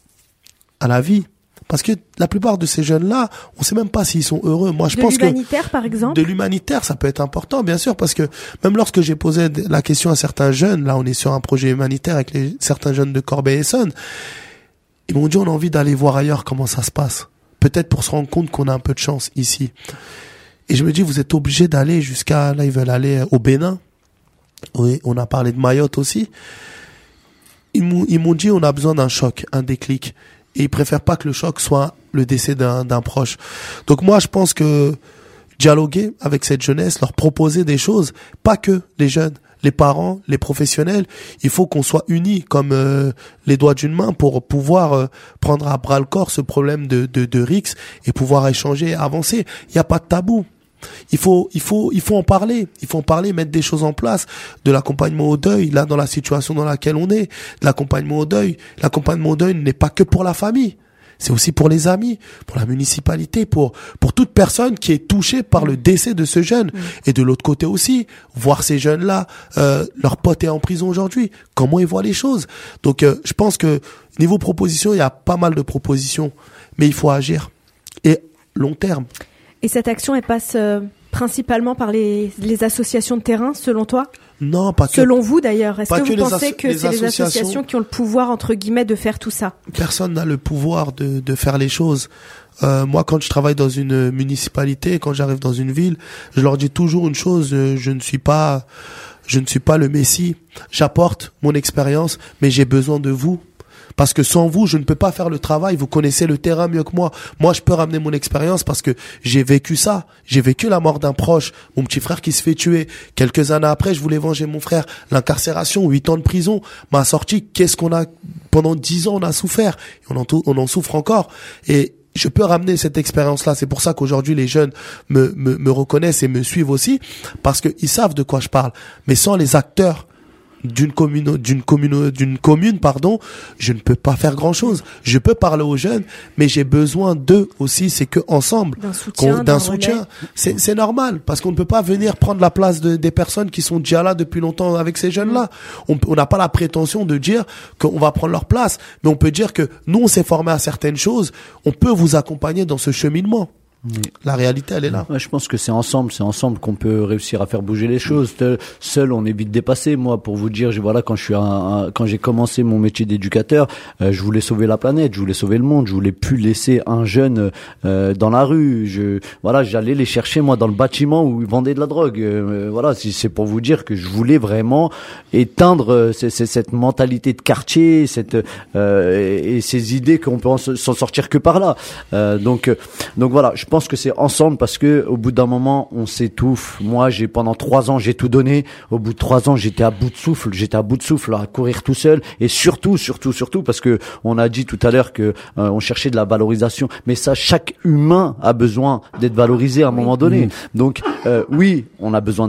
à la vie. Parce que la plupart de ces jeunes-là, on sait même pas s'ils sont heureux. Moi, je pense que... De l'humanitaire, par exemple? De l'humanitaire, ça peut être important, bien sûr, parce que même lorsque j'ai posé la question à certains jeunes, là, on est sur un projet humanitaire avec certains jeunes de Corbeil-Essonnes, ils m'ont dit, on a envie d'aller voir ailleurs comment ça se passe. Peut-être pour se rendre compte qu'on a un peu de chance ici. Et je me dis, vous êtes obligés d'aller jusqu'à... Là, ils veulent aller au Bénin. Oui, on a parlé de Mayotte aussi. Ils m'ont dit, on a besoin d'un choc, un déclic. Et ils préfèrent pas que le choc soit le décès d'un proche. Donc moi, je pense que dialoguer avec cette jeunesse, leur proposer des choses, pas que les jeunes, les parents, les professionnels, il faut qu'on soit unis comme les doigts d'une main pour pouvoir prendre à bras le corps ce problème de RICS et pouvoir échanger, avancer. Il n'y a pas de tabou. Il faut en parler. Il faut en parler, mettre des choses en place. De l'accompagnement au deuil, là, dans la situation dans laquelle on est. De l'accompagnement au deuil. L'accompagnement au deuil n'est pas que pour la famille. C'est aussi pour les amis, pour la municipalité, pour toute personne qui est touchée par le décès de ce jeune. Et de l'autre côté aussi, voir ces jeunes-là, leur pote est en prison aujourd'hui. Comment ils voient les choses? Donc, je pense que niveau proposition, il y a pas mal de propositions. Mais il faut agir. Et long terme. Et cette action, elle passe principalement par les associations de terrain, selon toi? Non, pas que. Selon vous d'ailleurs, est-ce pas que vous que pensez que c'est les associations qui ont le pouvoir entre guillemets de faire tout ça? Personne n'a le pouvoir de faire les choses. Moi, quand je travaille dans une municipalité, quand j'arrive dans une ville, je leur dis toujours une chose, je ne suis pas le Messie. J'apporte mon expérience, mais j'ai besoin de vous. Parce que sans vous, je ne peux pas faire le travail. Vous connaissez le terrain mieux que moi. Moi, je peux ramener mon expérience parce que j'ai vécu ça. J'ai vécu la mort d'un proche, mon petit frère qui se fait tuer. Quelques années après, je voulais venger mon frère. L'incarcération, 8 ans de prison m'a sorti. Qu'est-ce qu'on a, pendant 10 ans, on a souffert. On en souffre encore. Et je peux ramener cette expérience-là. C'est pour ça qu'aujourd'hui, les jeunes me reconnaissent et me suivent aussi. Parce qu'ils savent de quoi je parle. Mais sans les acteurs d'une commune, je ne peux pas faire grand chose. Je peux parler aux jeunes, mais j'ai besoin d'eux aussi. C'est que ensemble, d'un soutien. C'est normal, parce qu'on ne peut pas venir prendre la place des personnes qui sont déjà là depuis longtemps avec ces jeunes-là. On n'a pas la prétention de dire qu'on va prendre leur place, mais on peut dire que nous, on s'est formé à certaines choses. On peut vous accompagner dans ce cheminement. La réalité, elle est là. Ouais, je pense que c'est ensemble qu'on peut réussir à faire bouger les choses. Seul, on est vite dépassé. Moi, pour vous dire, voilà, quand j'ai commencé mon métier d'éducateur, je voulais sauver la planète, je voulais sauver le monde, je voulais plus laisser un jeune dans la rue. J'allais les chercher moi dans le bâtiment où ils vendaient de la drogue. Voilà, c'est pour vous dire que je voulais vraiment éteindre cette mentalité de quartier, et ces idées qu'on peut s'en sortir que par là. Donc voilà, je pense que c'est ensemble, parce que au bout d'un moment on s'étouffe. Moi, pendant 3 ans j'ai tout donné. Au bout de 3 ans j'étais à bout de souffle, à courir tout seul. Et surtout parce que on a dit tout à l'heure que on cherchait de la valorisation, mais ça, chaque humain a besoin d'être valorisé à un moment donné. Donc oui, on a besoin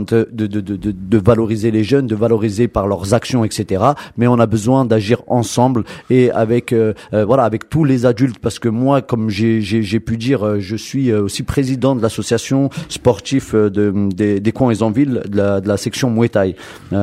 de valoriser les jeunes, de valoriser par leurs actions, etc. Mais on a besoin d'agir ensemble et avec tous les adultes, parce que moi, comme j'ai pu dire, je suis aussi président de l'association sportive des coins et Envilles, de la section Muay Thai.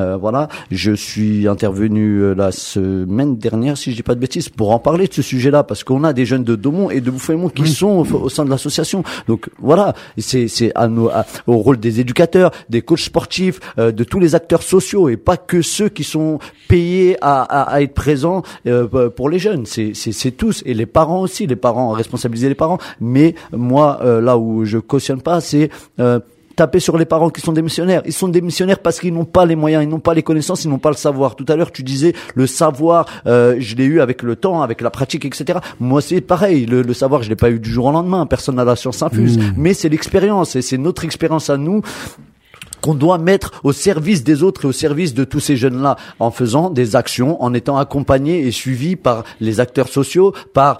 Je suis intervenu la semaine dernière, si je dis pas de bêtises, pour en parler de ce sujet-là, parce qu'on a des jeunes de Daumont et de Bouffémont qui sont au sein de l'association. Donc voilà, c'est au rôle des éducateurs, des coachs sportifs, de tous les acteurs sociaux, et pas que ceux qui sont payés à être présents pour les jeunes. C'est tous, et les parents aussi, responsabiliser les parents. Mais moi, là où je cautionne pas, c'est taper sur les parents qui sont démissionnaires. Ils sont démissionnaires parce qu'ils n'ont pas les moyens, ils n'ont pas les connaissances, ils n'ont pas le savoir. Tout à l'heure, tu disais le savoir, je l'ai eu avec le temps, avec la pratique, etc. Moi, c'est pareil. Le savoir, je l'ai pas eu du jour au lendemain. Personne n'a la science infuse. Mais c'est l'expérience, et c'est notre expérience à nous qu'on doit mettre au service des autres et au service de tous ces jeunes-là, en faisant des actions, en étant accompagnés et suivis par les acteurs sociaux, par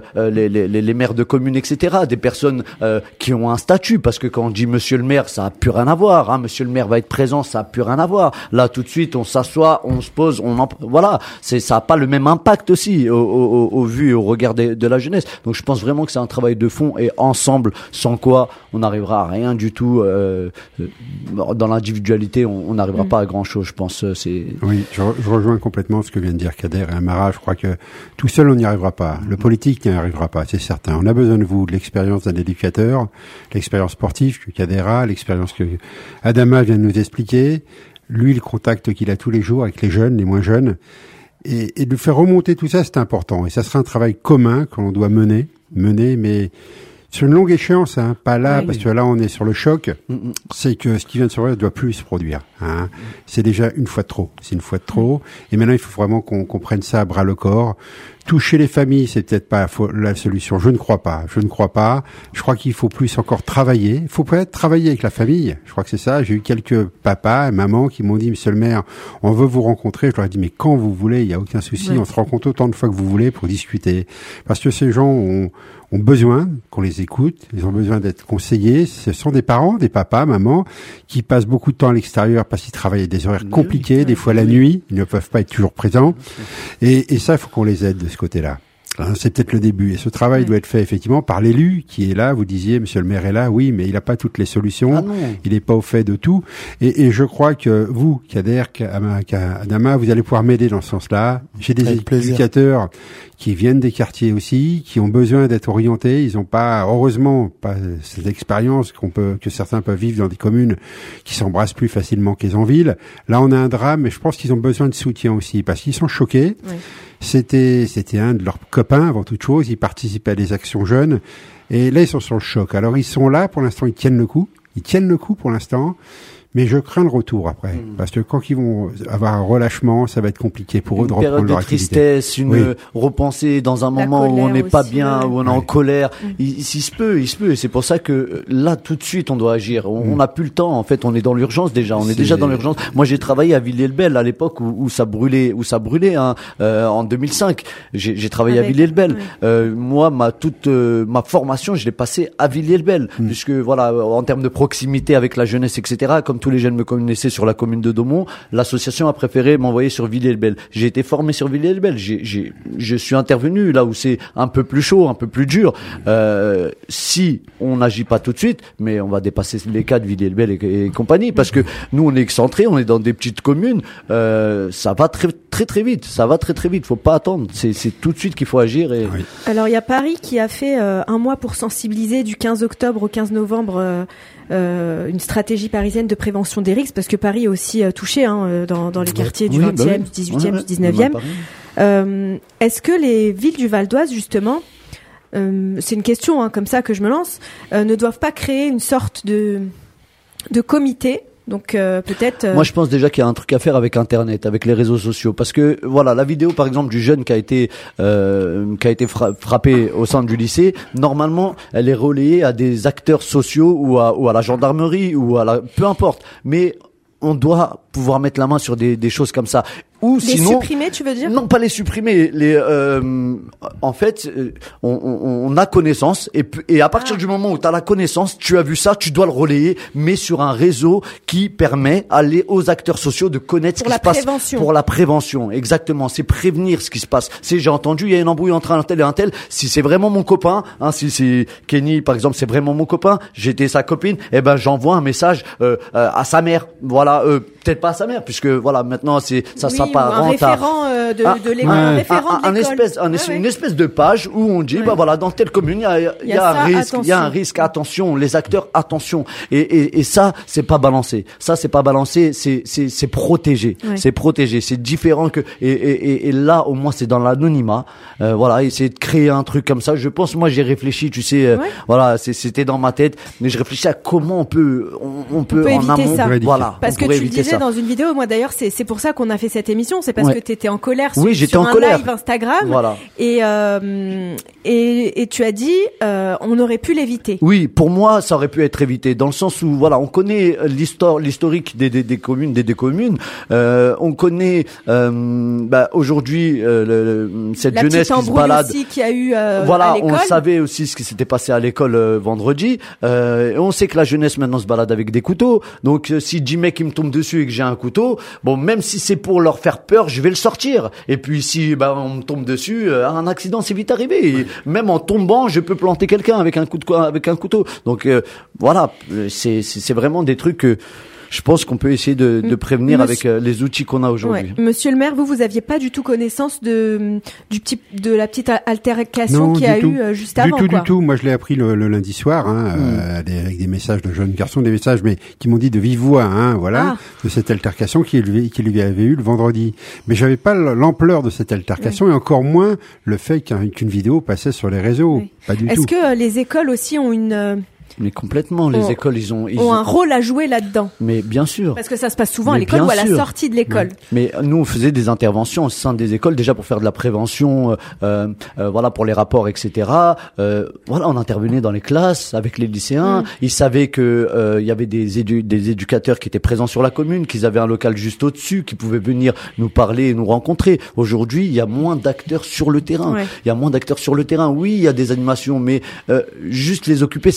les maires de communes, etc., des personnes qui ont un statut, parce que quand on dit monsieur le maire, ça a plus rien à voir, hein, monsieur le maire va être présent, ça a plus rien à voir. Là, tout de suite, on s'assoit, on se pose, ça a pas le même impact aussi au vu et au regard de la jeunesse. Donc je pense vraiment que c'est un travail de fond, et ensemble, sans quoi on n'arrivera à rien du tout. Dans l'individualité, on n'arrivera pas à grand chose, je pense. Oui, je rejoins complètement ce que vient de dire Kader et Amara. Je crois que tout seul, on n'y arrivera pas. Le politique n'y arrivera pas, c'est certain. On a besoin de vous, de l'expérience d'un éducateur, l'expérience sportive que Kader a, l'expérience que Adama vient de nous expliquer, lui, le contact qu'il a tous les jours avec les jeunes, les moins jeunes, et de faire remonter tout ça, c'est important. Et ça sera un travail commun que l'on doit mener, mais sur une longue échéance, hein, pas là, parce que là, on est sur le choc. C'est que ce qui vient de se produire ne doit plus se produire. Hein. C'est déjà une fois de trop. C'est une fois de trop. Et maintenant, il faut vraiment qu'on prenne ça à bras le corps. Toucher les familles, c'est peut-être pas la solution. Je ne crois pas. Je crois qu'il faut plus encore travailler. Il faut peut-être travailler avec la famille. Je crois que c'est ça. J'ai eu quelques papas et mamans qui m'ont dit, monsieur le maire, on veut vous rencontrer. Je leur ai dit, mais quand vous voulez, il n'y a aucun souci. On se rencontre autant de fois que vous voulez pour discuter. Parce que ces gens ont besoin qu'on les écoute. Ils ont besoin d'être conseillés. Ce sont des parents, des papas, mamans, qui passent beaucoup de temps à l'extérieur parce qu'ils travaillent à des horaires compliqués, des fois la nuit. Ils ne peuvent pas être toujours présents. Et ça, il faut qu'on les aide de ce côté-là. C'est peut-être le début. Et ce travail doit être fait effectivement par l'élu qui est là. Vous disiez, monsieur le maire est là. Oui, mais il n'a pas toutes les solutions. Il n'est pas au fait de tout. Et je crois que vous, Kader, Adama, vous allez pouvoir m'aider dans ce sens-là. J'ai des éducateurs qui viennent des quartiers aussi, qui ont besoin d'être orientés. Ils n'ont pas, heureusement, pas cette expérience que certains peuvent vivre dans des communes qui s'embrassent plus facilement qu'ils en ville. Là, on a un drame, mais je pense qu'ils ont besoin de soutien aussi parce qu'ils sont choqués. Oui. C'était un de leurs copains avant toute chose. Ils participaient à des actions jeunes. Et là, ils sont sur le choc. Alors, ils sont là. Pour l'instant, ils tiennent le coup. Ils tiennent le coup pour l'instant. Mais je crains le retour après. Parce que quand ils vont avoir un relâchement, ça va être compliqué pour eux de reprendre leur activité. Une période de tristesse, une repensée dans un moment où on n'est pas bien, où on est en colère. Il se peut. Et c'est pour ça que là, tout de suite, on doit agir. On n'a plus le temps. En fait, on est dans l'urgence déjà. On est déjà dans l'urgence. Moi, j'ai travaillé à Villiers-le-Bel à l'époque où ça brûlait, en 2005. J'ai travaillé à Villiers-le-Bel. Moi, ma formation, je l'ai passée à Villiers-le-Bel. Puisque, voilà, en termes de proximité avec la jeunesse, etc., comme tous les jeunes me connaissaient sur la commune de Daumont, l'association a préféré m'envoyer sur Villiers-le-Bel. J'ai été formé sur Villiers-le-Bel. Je suis intervenu là où c'est un peu plus chaud, un peu plus dur. Si on n'agit pas tout de suite, mais on va dépasser les cas de Villiers-le-Bel et compagnie, parce que nous on est excentrés, on est dans des petites communes. Ça va très vite. Ça va très vite. Faut pas attendre. C'est tout de suite qu'il faut agir. Et... Oui. Alors il y a Paris qui a fait un mois pour sensibiliser du 15 octobre au 15 novembre. Une stratégie parisienne de prévention des risques, parce que Paris est aussi touché dans les quartiers du 20e, du 18e, du 19e. Est-ce que les villes du Val d'Oise, justement, c'est une question comme ça que je me lance, ne doivent pas créer une sorte de comité? Donc peut-être. Moi, je pense déjà qu'il y a un truc à faire avec Internet, avec les réseaux sociaux, parce que voilà, la vidéo par exemple du jeune qui a été frappé au centre du lycée, normalement, elle est relayée à des acteurs sociaux ou à la gendarmerie ou peu importe, mais on doit pouvoir mettre la main sur des choses comme ça. Ou les sinon, supprimer, tu veux dire? Non, pas les supprimer. En fait, on a connaissance et à partir du moment où tu as la connaissance, tu as vu ça, tu dois le relayer, mais sur un réseau qui permet aux acteurs sociaux de connaître ce qui se passe. Pour la prévention, exactement. C'est prévenir ce qui se passe. J'ai entendu, il y a une embrouille entre un tel et un tel. Si c'est vraiment mon copain, si c'est Kenny par exemple, c'est vraiment mon copain, j'étais sa copine, j'envoie un message à sa mère. Voilà, peut-être pas à sa mère, puisque voilà, maintenant ça s'apparente un référent de l'école, un référent de l'école. Une espèce de page où on dit voilà, dans telle commune il y a un risque, attention, les acteurs, attention. Et ça c'est pas balancé. C'est protégé. C'est protégé, c'est différent que et là au moins c'est dans l'anonymat. Voilà, essayer de créer un truc comme ça. Je pense, moi j'ai réfléchi, tu sais, voilà, c'était dans ma tête, mais je réfléchis à comment on peut en amont, ça. Voilà, parce que tu disais dans une vidéo, moi d'ailleurs c'est pour ça qu'on a fait cette émission. C'est parce que tu étais en colère sur un live Instagram. Voilà. Et tu as dit on aurait pu l'éviter. Oui, pour moi ça aurait pu être évité dans le sens où voilà, on connaît l'historique des communes, on connaît aujourd'hui cette jeunesse qui se balade. Aussi qu'il y a eu voilà, à l'école. On savait aussi ce qui s'était passé à l'école vendredi. On sait que la jeunesse maintenant se balade avec des couteaux. Donc si 10 mecs qui me tombent dessus et que j'ai un couteau, bon, même si c'est pour leur faire peur, je vais le sortir. Et puis si on me tombe dessus, un accident c'est vite arrivé. Et même en tombant, je peux planter quelqu'un avec un couteau. Donc voilà, c'est vraiment des trucs que je pense qu'on peut essayer de prévenir avec les outils qu'on a aujourd'hui. Ouais. Monsieur le maire, vous aviez pas du tout connaissance de la petite altercation qu'il y a eu juste avant. Du tout. Moi, je l'ai appris le lundi soir, avec des messages de jeunes garçons, des messages, mais qui m'ont dit de vive voix, de cette altercation qu'il lui avait eu le vendredi. Mais j'avais pas l'ampleur de cette altercation et encore moins le fait qu'une vidéo passait sur les réseaux. Oui. Pas du tout. Est-ce que les écoles aussi ont mais complètement, les écoles, ils ont un rôle à jouer là-dedans. Mais bien sûr. Parce que ça se passe souvent à l'école ou à la sortie de l'école. Ouais. Mais nous, on faisait des interventions au sein des écoles, déjà pour faire de la prévention, voilà, pour les rapports, etc. Voilà, on intervenait dans les classes avec les lycéens. Ils savaient que il y avait des éducateurs qui étaient présents sur la commune, qu'ils avaient un local juste au-dessus, qui pouvaient venir nous parler et nous rencontrer. Aujourd'hui, il y a moins d'acteurs sur le terrain. Il y a moins d'acteurs sur le terrain. Oui, il y a des animations, mais juste les occuper, ça suffit pas.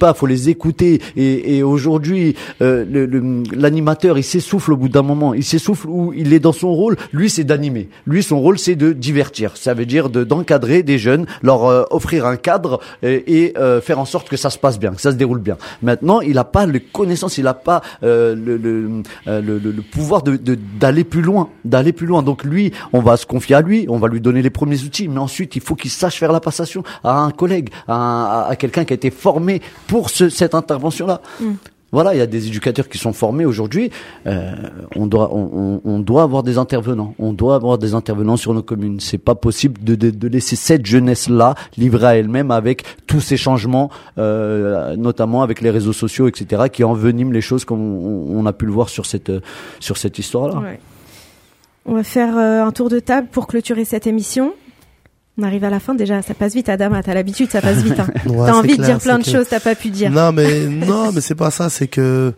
pas, faut les écouter. Et aujourd'hui, l'animateur, il s'essouffle au bout d'un moment. Il s'essouffle où il est dans son rôle. Lui, c'est d'animer. Lui, son rôle, c'est de divertir. Ça veut dire d'encadrer des jeunes, leur offrir un cadre et faire en sorte que ça se passe bien, que ça se déroule bien. Maintenant, il n'a pas les connaissances, il n'a pas le pouvoir d'aller plus loin, Donc lui, on va se confier à lui, on va lui donner les premiers outils, mais ensuite, il faut qu'il sache faire la passation à un collègue, à quelqu'un qui a été formé pour cette intervention-là. Voilà, il y a des éducateurs qui sont formés aujourd'hui. On doit avoir des intervenants. On doit avoir des intervenants sur nos communes. C'est pas possible de laisser cette jeunesse-là livrée à elle-même avec tous ces changements, notamment avec les réseaux sociaux, etc., qui enveniment les choses comme on a pu le voir sur cette histoire-là. Ouais. On va faire un tour de table pour clôturer cette émission. On arrive à la fin déjà, ça passe vite. Adama, t'as l'habitude, ça passe vite. Hein. Ouais, t'as envie de dire plein de choses, t'as pas pu dire. Non, mais c'est pas ça. C'est que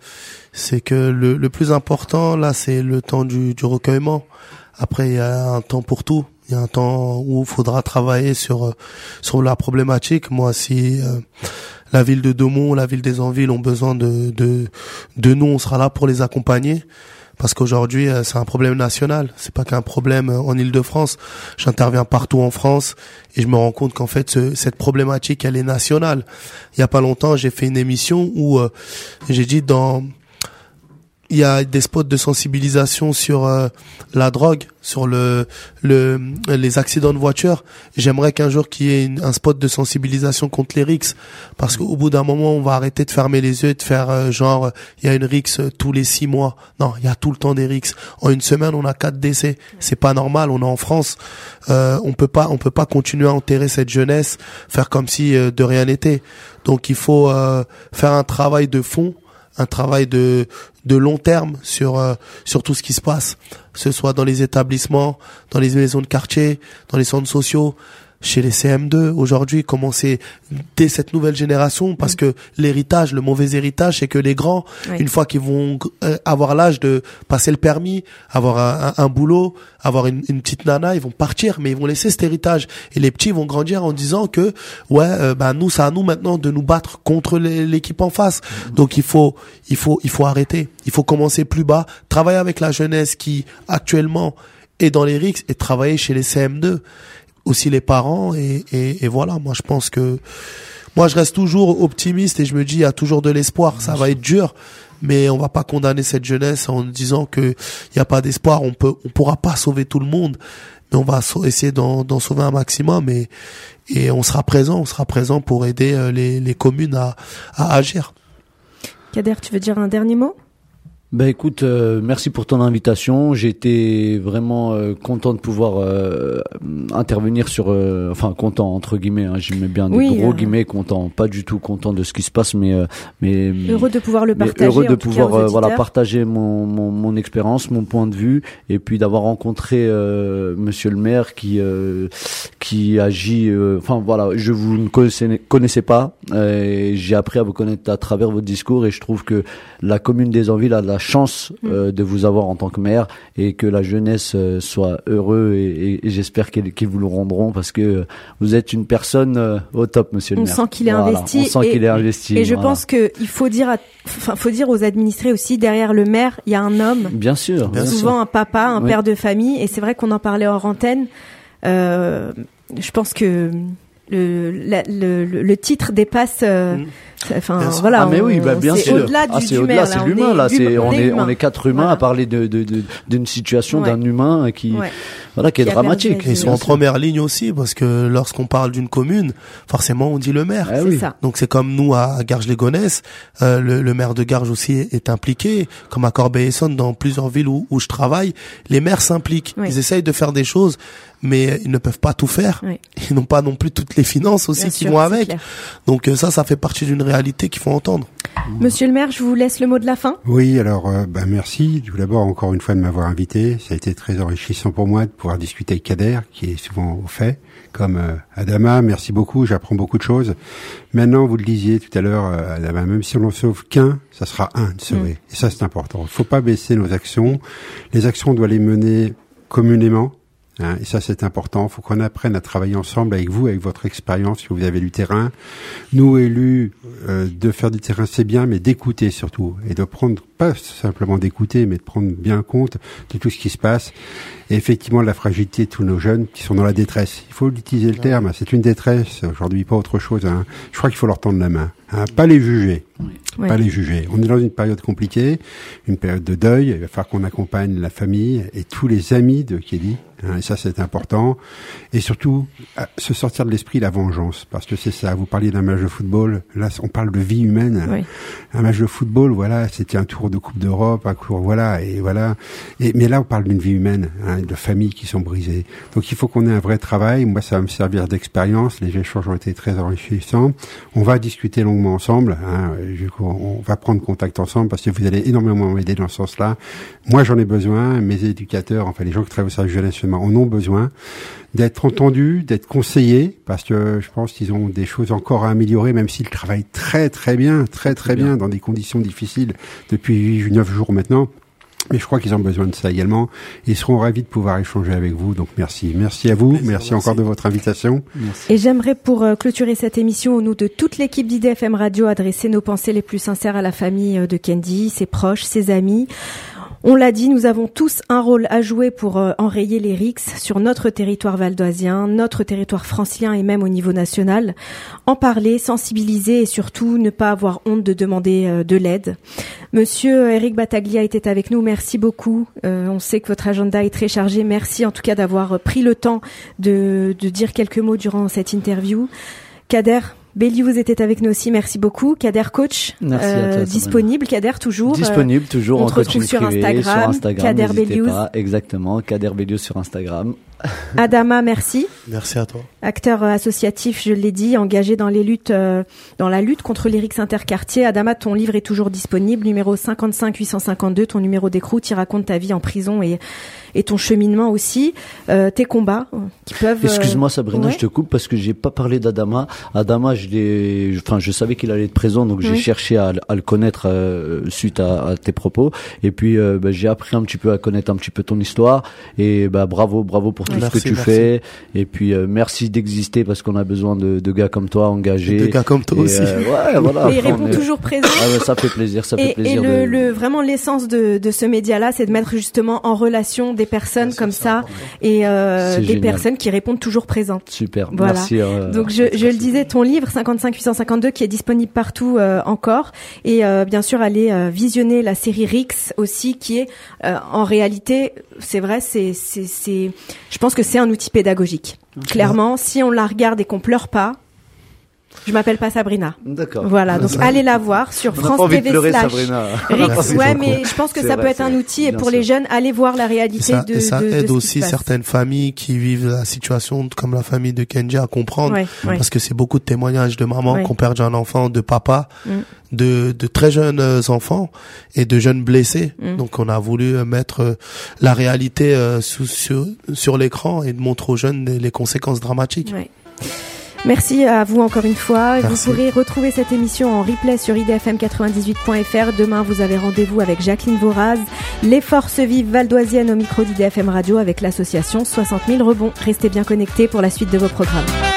le plus important là, c'est le temps du recueillement. Après, il y a un temps pour tout. Il y a un temps où il faudra travailler sur la problématique. Moi, si la ville de Domont, la ville des Anvilles ont besoin de nous, on sera là pour les accompagner. Parce qu'aujourd'hui, c'est un problème national. C'est pas qu'un problème en Île-de-France. J'interviens partout en France et je me rends compte qu'en fait, cette problématique, elle est nationale. Il y a pas longtemps, j'ai fait une émission où j'ai dit il y a des spots de sensibilisation sur la drogue, sur les accidents de voiture. J'aimerais qu'un jour qu'il y ait un spot de sensibilisation contre les rixes, parce qu'au bout d'un moment, on va arrêter de fermer les yeux et de faire genre il y a une rixe tous les 6 mois. Non, il y a tout le temps des rixes. En une semaine, on a 4 décès. C'est pas normal. On est en France. On peut pas continuer à enterrer cette jeunesse, faire comme si de rien n'était. Donc il faut faire un travail de fond, un travail de long terme sur tout ce qui se passe, que ce soit dans les établissements, dans les maisons de quartier, dans les centres sociaux, chez les CM2 aujourd'hui, commencer dès cette nouvelle génération, parce que l'héritage, le mauvais héritage, c'est que les grands, une fois qu'ils vont avoir l'âge de passer le permis, avoir un boulot, avoir une petite nana, ils vont partir, mais ils vont laisser cet héritage. Et les petits vont grandir en disant que nous, c'est à nous maintenant de nous battre contre l'équipe en face. Donc il faut arrêter. Il faut commencer plus bas, travailler avec la jeunesse qui actuellement est dans les RICS et travailler chez les CM2. Aussi les parents et voilà, moi je pense que je reste toujours optimiste et je me dis il y a toujours de l'espoir. Ça va être dur, mais on va pas condamner cette jeunesse en disant que il y a pas d'espoir. On pourra pas sauver tout le monde, mais on va essayer d'en sauver un maximum et on sera présent pour aider les communes à agir. Kader, tu veux dire un dernier mot? Ben écoute, merci pour ton invitation. J'ai été vraiment content de pouvoir intervenir sur, content entre guillemets. Hein, j'y mets bien des gros guillemets, content, pas du tout content de ce qui se passe, mais heureux de pouvoir le partager. Heureux de pouvoir partager mon expérience, mon point de vue, et puis d'avoir rencontré Monsieur le maire qui agit. Je vous ne connaissais pas. J'ai appris à vous connaître à travers votre discours, et je trouve que la commune des Anvilles a la chance de vous avoir en tant que maire, et que la jeunesse soit heureux, et j'espère qu'ils vous le rendront, parce que vous êtes une personne au top, monsieur le maire. On sent qu'il est investi. On sent qu'il est investi. Et je pense que il faut dire aux administrés aussi, derrière le maire, il y a un homme. Bien sûr. Souvent un papa, un père de famille, et c'est vrai qu'on en parlait hors antenne. Je pense que le titre dépasse. Mais oui, bien sûr. Au-delà du maire, c'est l'humain, là. On est 4 humains à parler d'une situation d'un humain qui est dramatique. Ils sont en première ligne aussi, parce que lorsqu'on parle d'une commune, forcément, on dit le maire. C'est ça. Donc c'est comme nous à Garges-les-Gonesse, le maire de Garges aussi est impliqué, comme à Corbeil-Essonnes, dans plusieurs villes où je travaille. Les maires s'impliquent. Ils essayent de faire des choses, mais ils ne peuvent pas tout faire. Ils n'ont pas non plus toutes les finances aussi qui vont avec. Clair. Donc ça fait partie d'une réalité qu'il faut entendre. Monsieur le maire, je vous laisse le mot de la fin. Oui, alors merci tout d'abord encore une fois de m'avoir invité. Ça a été très enrichissant pour moi de pouvoir discuter avec Kader, qui est souvent au fait, comme Adama. Merci beaucoup, j'apprends beaucoup de choses. Maintenant, vous le disiez tout à l'heure, Adama, même si on n'en sauve qu'un, ça sera un de sauver. Et ça, c'est important. Il ne faut pas baisser nos actions. Les actions, on doit les mener communément, Hein, et ça, c'est important. Il faut qu'on apprenne à travailler ensemble avec vous, avec votre expérience, que vous avez du terrain. Nous, élus, de faire du terrain, c'est bien, mais d'écouter surtout. Et de prendre, pas simplement d'écouter, mais de prendre bien compte de tout ce qui se passe. Et effectivement, la fragilité de tous nos jeunes qui sont dans la détresse. Il faut utiliser le terme. C'est une détresse aujourd'hui, pas autre chose. Hein. Je crois qu'il faut leur tendre la main. Hein, pas les juger. Oui. Pas les juger. On est dans une période compliquée, une période de deuil. Il va falloir qu'on accompagne la famille et tous les amis de Kelly. Hein, et ça, c'est important. Et surtout, se sortir de l'esprit de la vengeance. Parce que c'est ça. Vous parliez d'un match de football. Là, on parle de vie humaine. Hein. Oui. Un match de football, voilà, c'était un tour de Coupe d'Europe, un tour, voilà, et voilà. Mais là, on parle d'une vie humaine, hein, de familles qui sont brisées. Donc, il faut qu'on ait un vrai travail. Moi, ça va me servir d'expérience. Les échanges ont été très enrichissants. On va discuter longuement ensemble. Hein. On va prendre contact ensemble parce que vous allez énormément m'aider dans ce sens-là. Moi, j'en ai besoin. Mes éducateurs, enfin, les gens qui travaillent au service jeunesse en ont besoin d'être entendus, d'être conseillés, parce que je pense qu'ils ont des choses encore à améliorer, même s'ils travaillent très bien, très bien, dans des conditions difficiles depuis 9 jours maintenant. Mais je crois qu'ils ont besoin de ça également. Ils seront ravis de pouvoir échanger avec vous. Donc merci. Merci à vous. Merci encore de votre invitation. Merci. Et j'aimerais, pour clôturer cette émission, au nom de toute l'équipe d'IDFM Radio, adresser nos pensées les plus sincères à la famille de Kendi, ses proches, ses amis. On l'a dit, nous avons tous un rôle à jouer pour enrayer les rixes sur notre territoire valdoisien, notre territoire francilien et même au niveau national. En parler, sensibiliser et surtout ne pas avoir honte de demander de l'aide. Monsieur Eric Battaglia était avec nous, merci beaucoup. On sait que votre agenda est très chargé. Merci en tout cas d'avoir pris le temps de dire quelques mots durant cette interview. Kader Beliouz était avec nous aussi, merci beaucoup. Kader coach, disponible. Kader toujours. Disponible toujours en coaching sur privé, sur Instagram. Kader Beliouz. Exactement, Kader Beliouz sur Instagram. Adama, merci. Merci à toi. Acteur associatif, je l'ai dit, engagé dans les luttes, dans la lutte contre les rixes interquartiers. Adama, ton livre est toujours disponible, numéro 55 852, ton numéro d'écroute, tu racontes ta vie en prison et ton cheminement aussi, tes combats qui peuvent. Excuse-moi Sabrina, je te coupe parce que j'ai pas parlé d'Adama. Adama, je savais qu'il allait être présent, donc j'ai cherché à le connaître suite à tes propos. Et puis j'ai appris un petit peu à connaître un petit peu ton histoire. Et bravo pour tout ce que tu fais. Et puis merci d'exister parce qu'on a besoin de gars comme toi engagés. De gars comme toi aussi. Voilà. Et il répond toujours présent. Ça fait plaisir. Et vraiment l'essence de ce média-là, c'est de mettre justement en relation des personnes comme ça et des personnes qui répondent toujours présentes. Super. Voilà. Merci. Donc je le disais, ton livre 55 852 qui est disponible partout encore et bien sûr allez visionner la série Rix aussi qui est en réalité, c'est vrai, je pense que c'est un outil pédagogique. Clairement, si on la regarde et qu'on pleure pas, je m'appelle pas Sabrina. D'accord. Voilà, donc allez la voir sur France TV / Rix. Ouais, mais je pense que ça peut être un outil et pour les jeunes, allez voir la réalité de ça aide de aussi certaines familles qui vivent la situation comme la famille de Kenji à comprendre parce que c'est beaucoup de témoignages de mamans qui ont perdu un enfant, de papa, de très jeunes enfants et de jeunes blessés. Donc on a voulu mettre la réalité sur l'écran et de montrer aux jeunes les conséquences dramatiques. Ouais. Merci à vous encore une fois. Merci. Vous pourrez retrouver cette émission en replay sur idfm98.fr. Demain, vous avez rendez-vous avec Jacqueline Voraz, les forces vives valdoisiennes au micro d'IDFM Radio avec l'association 60 000 rebonds. Restez bien connectés pour la suite de vos programmes.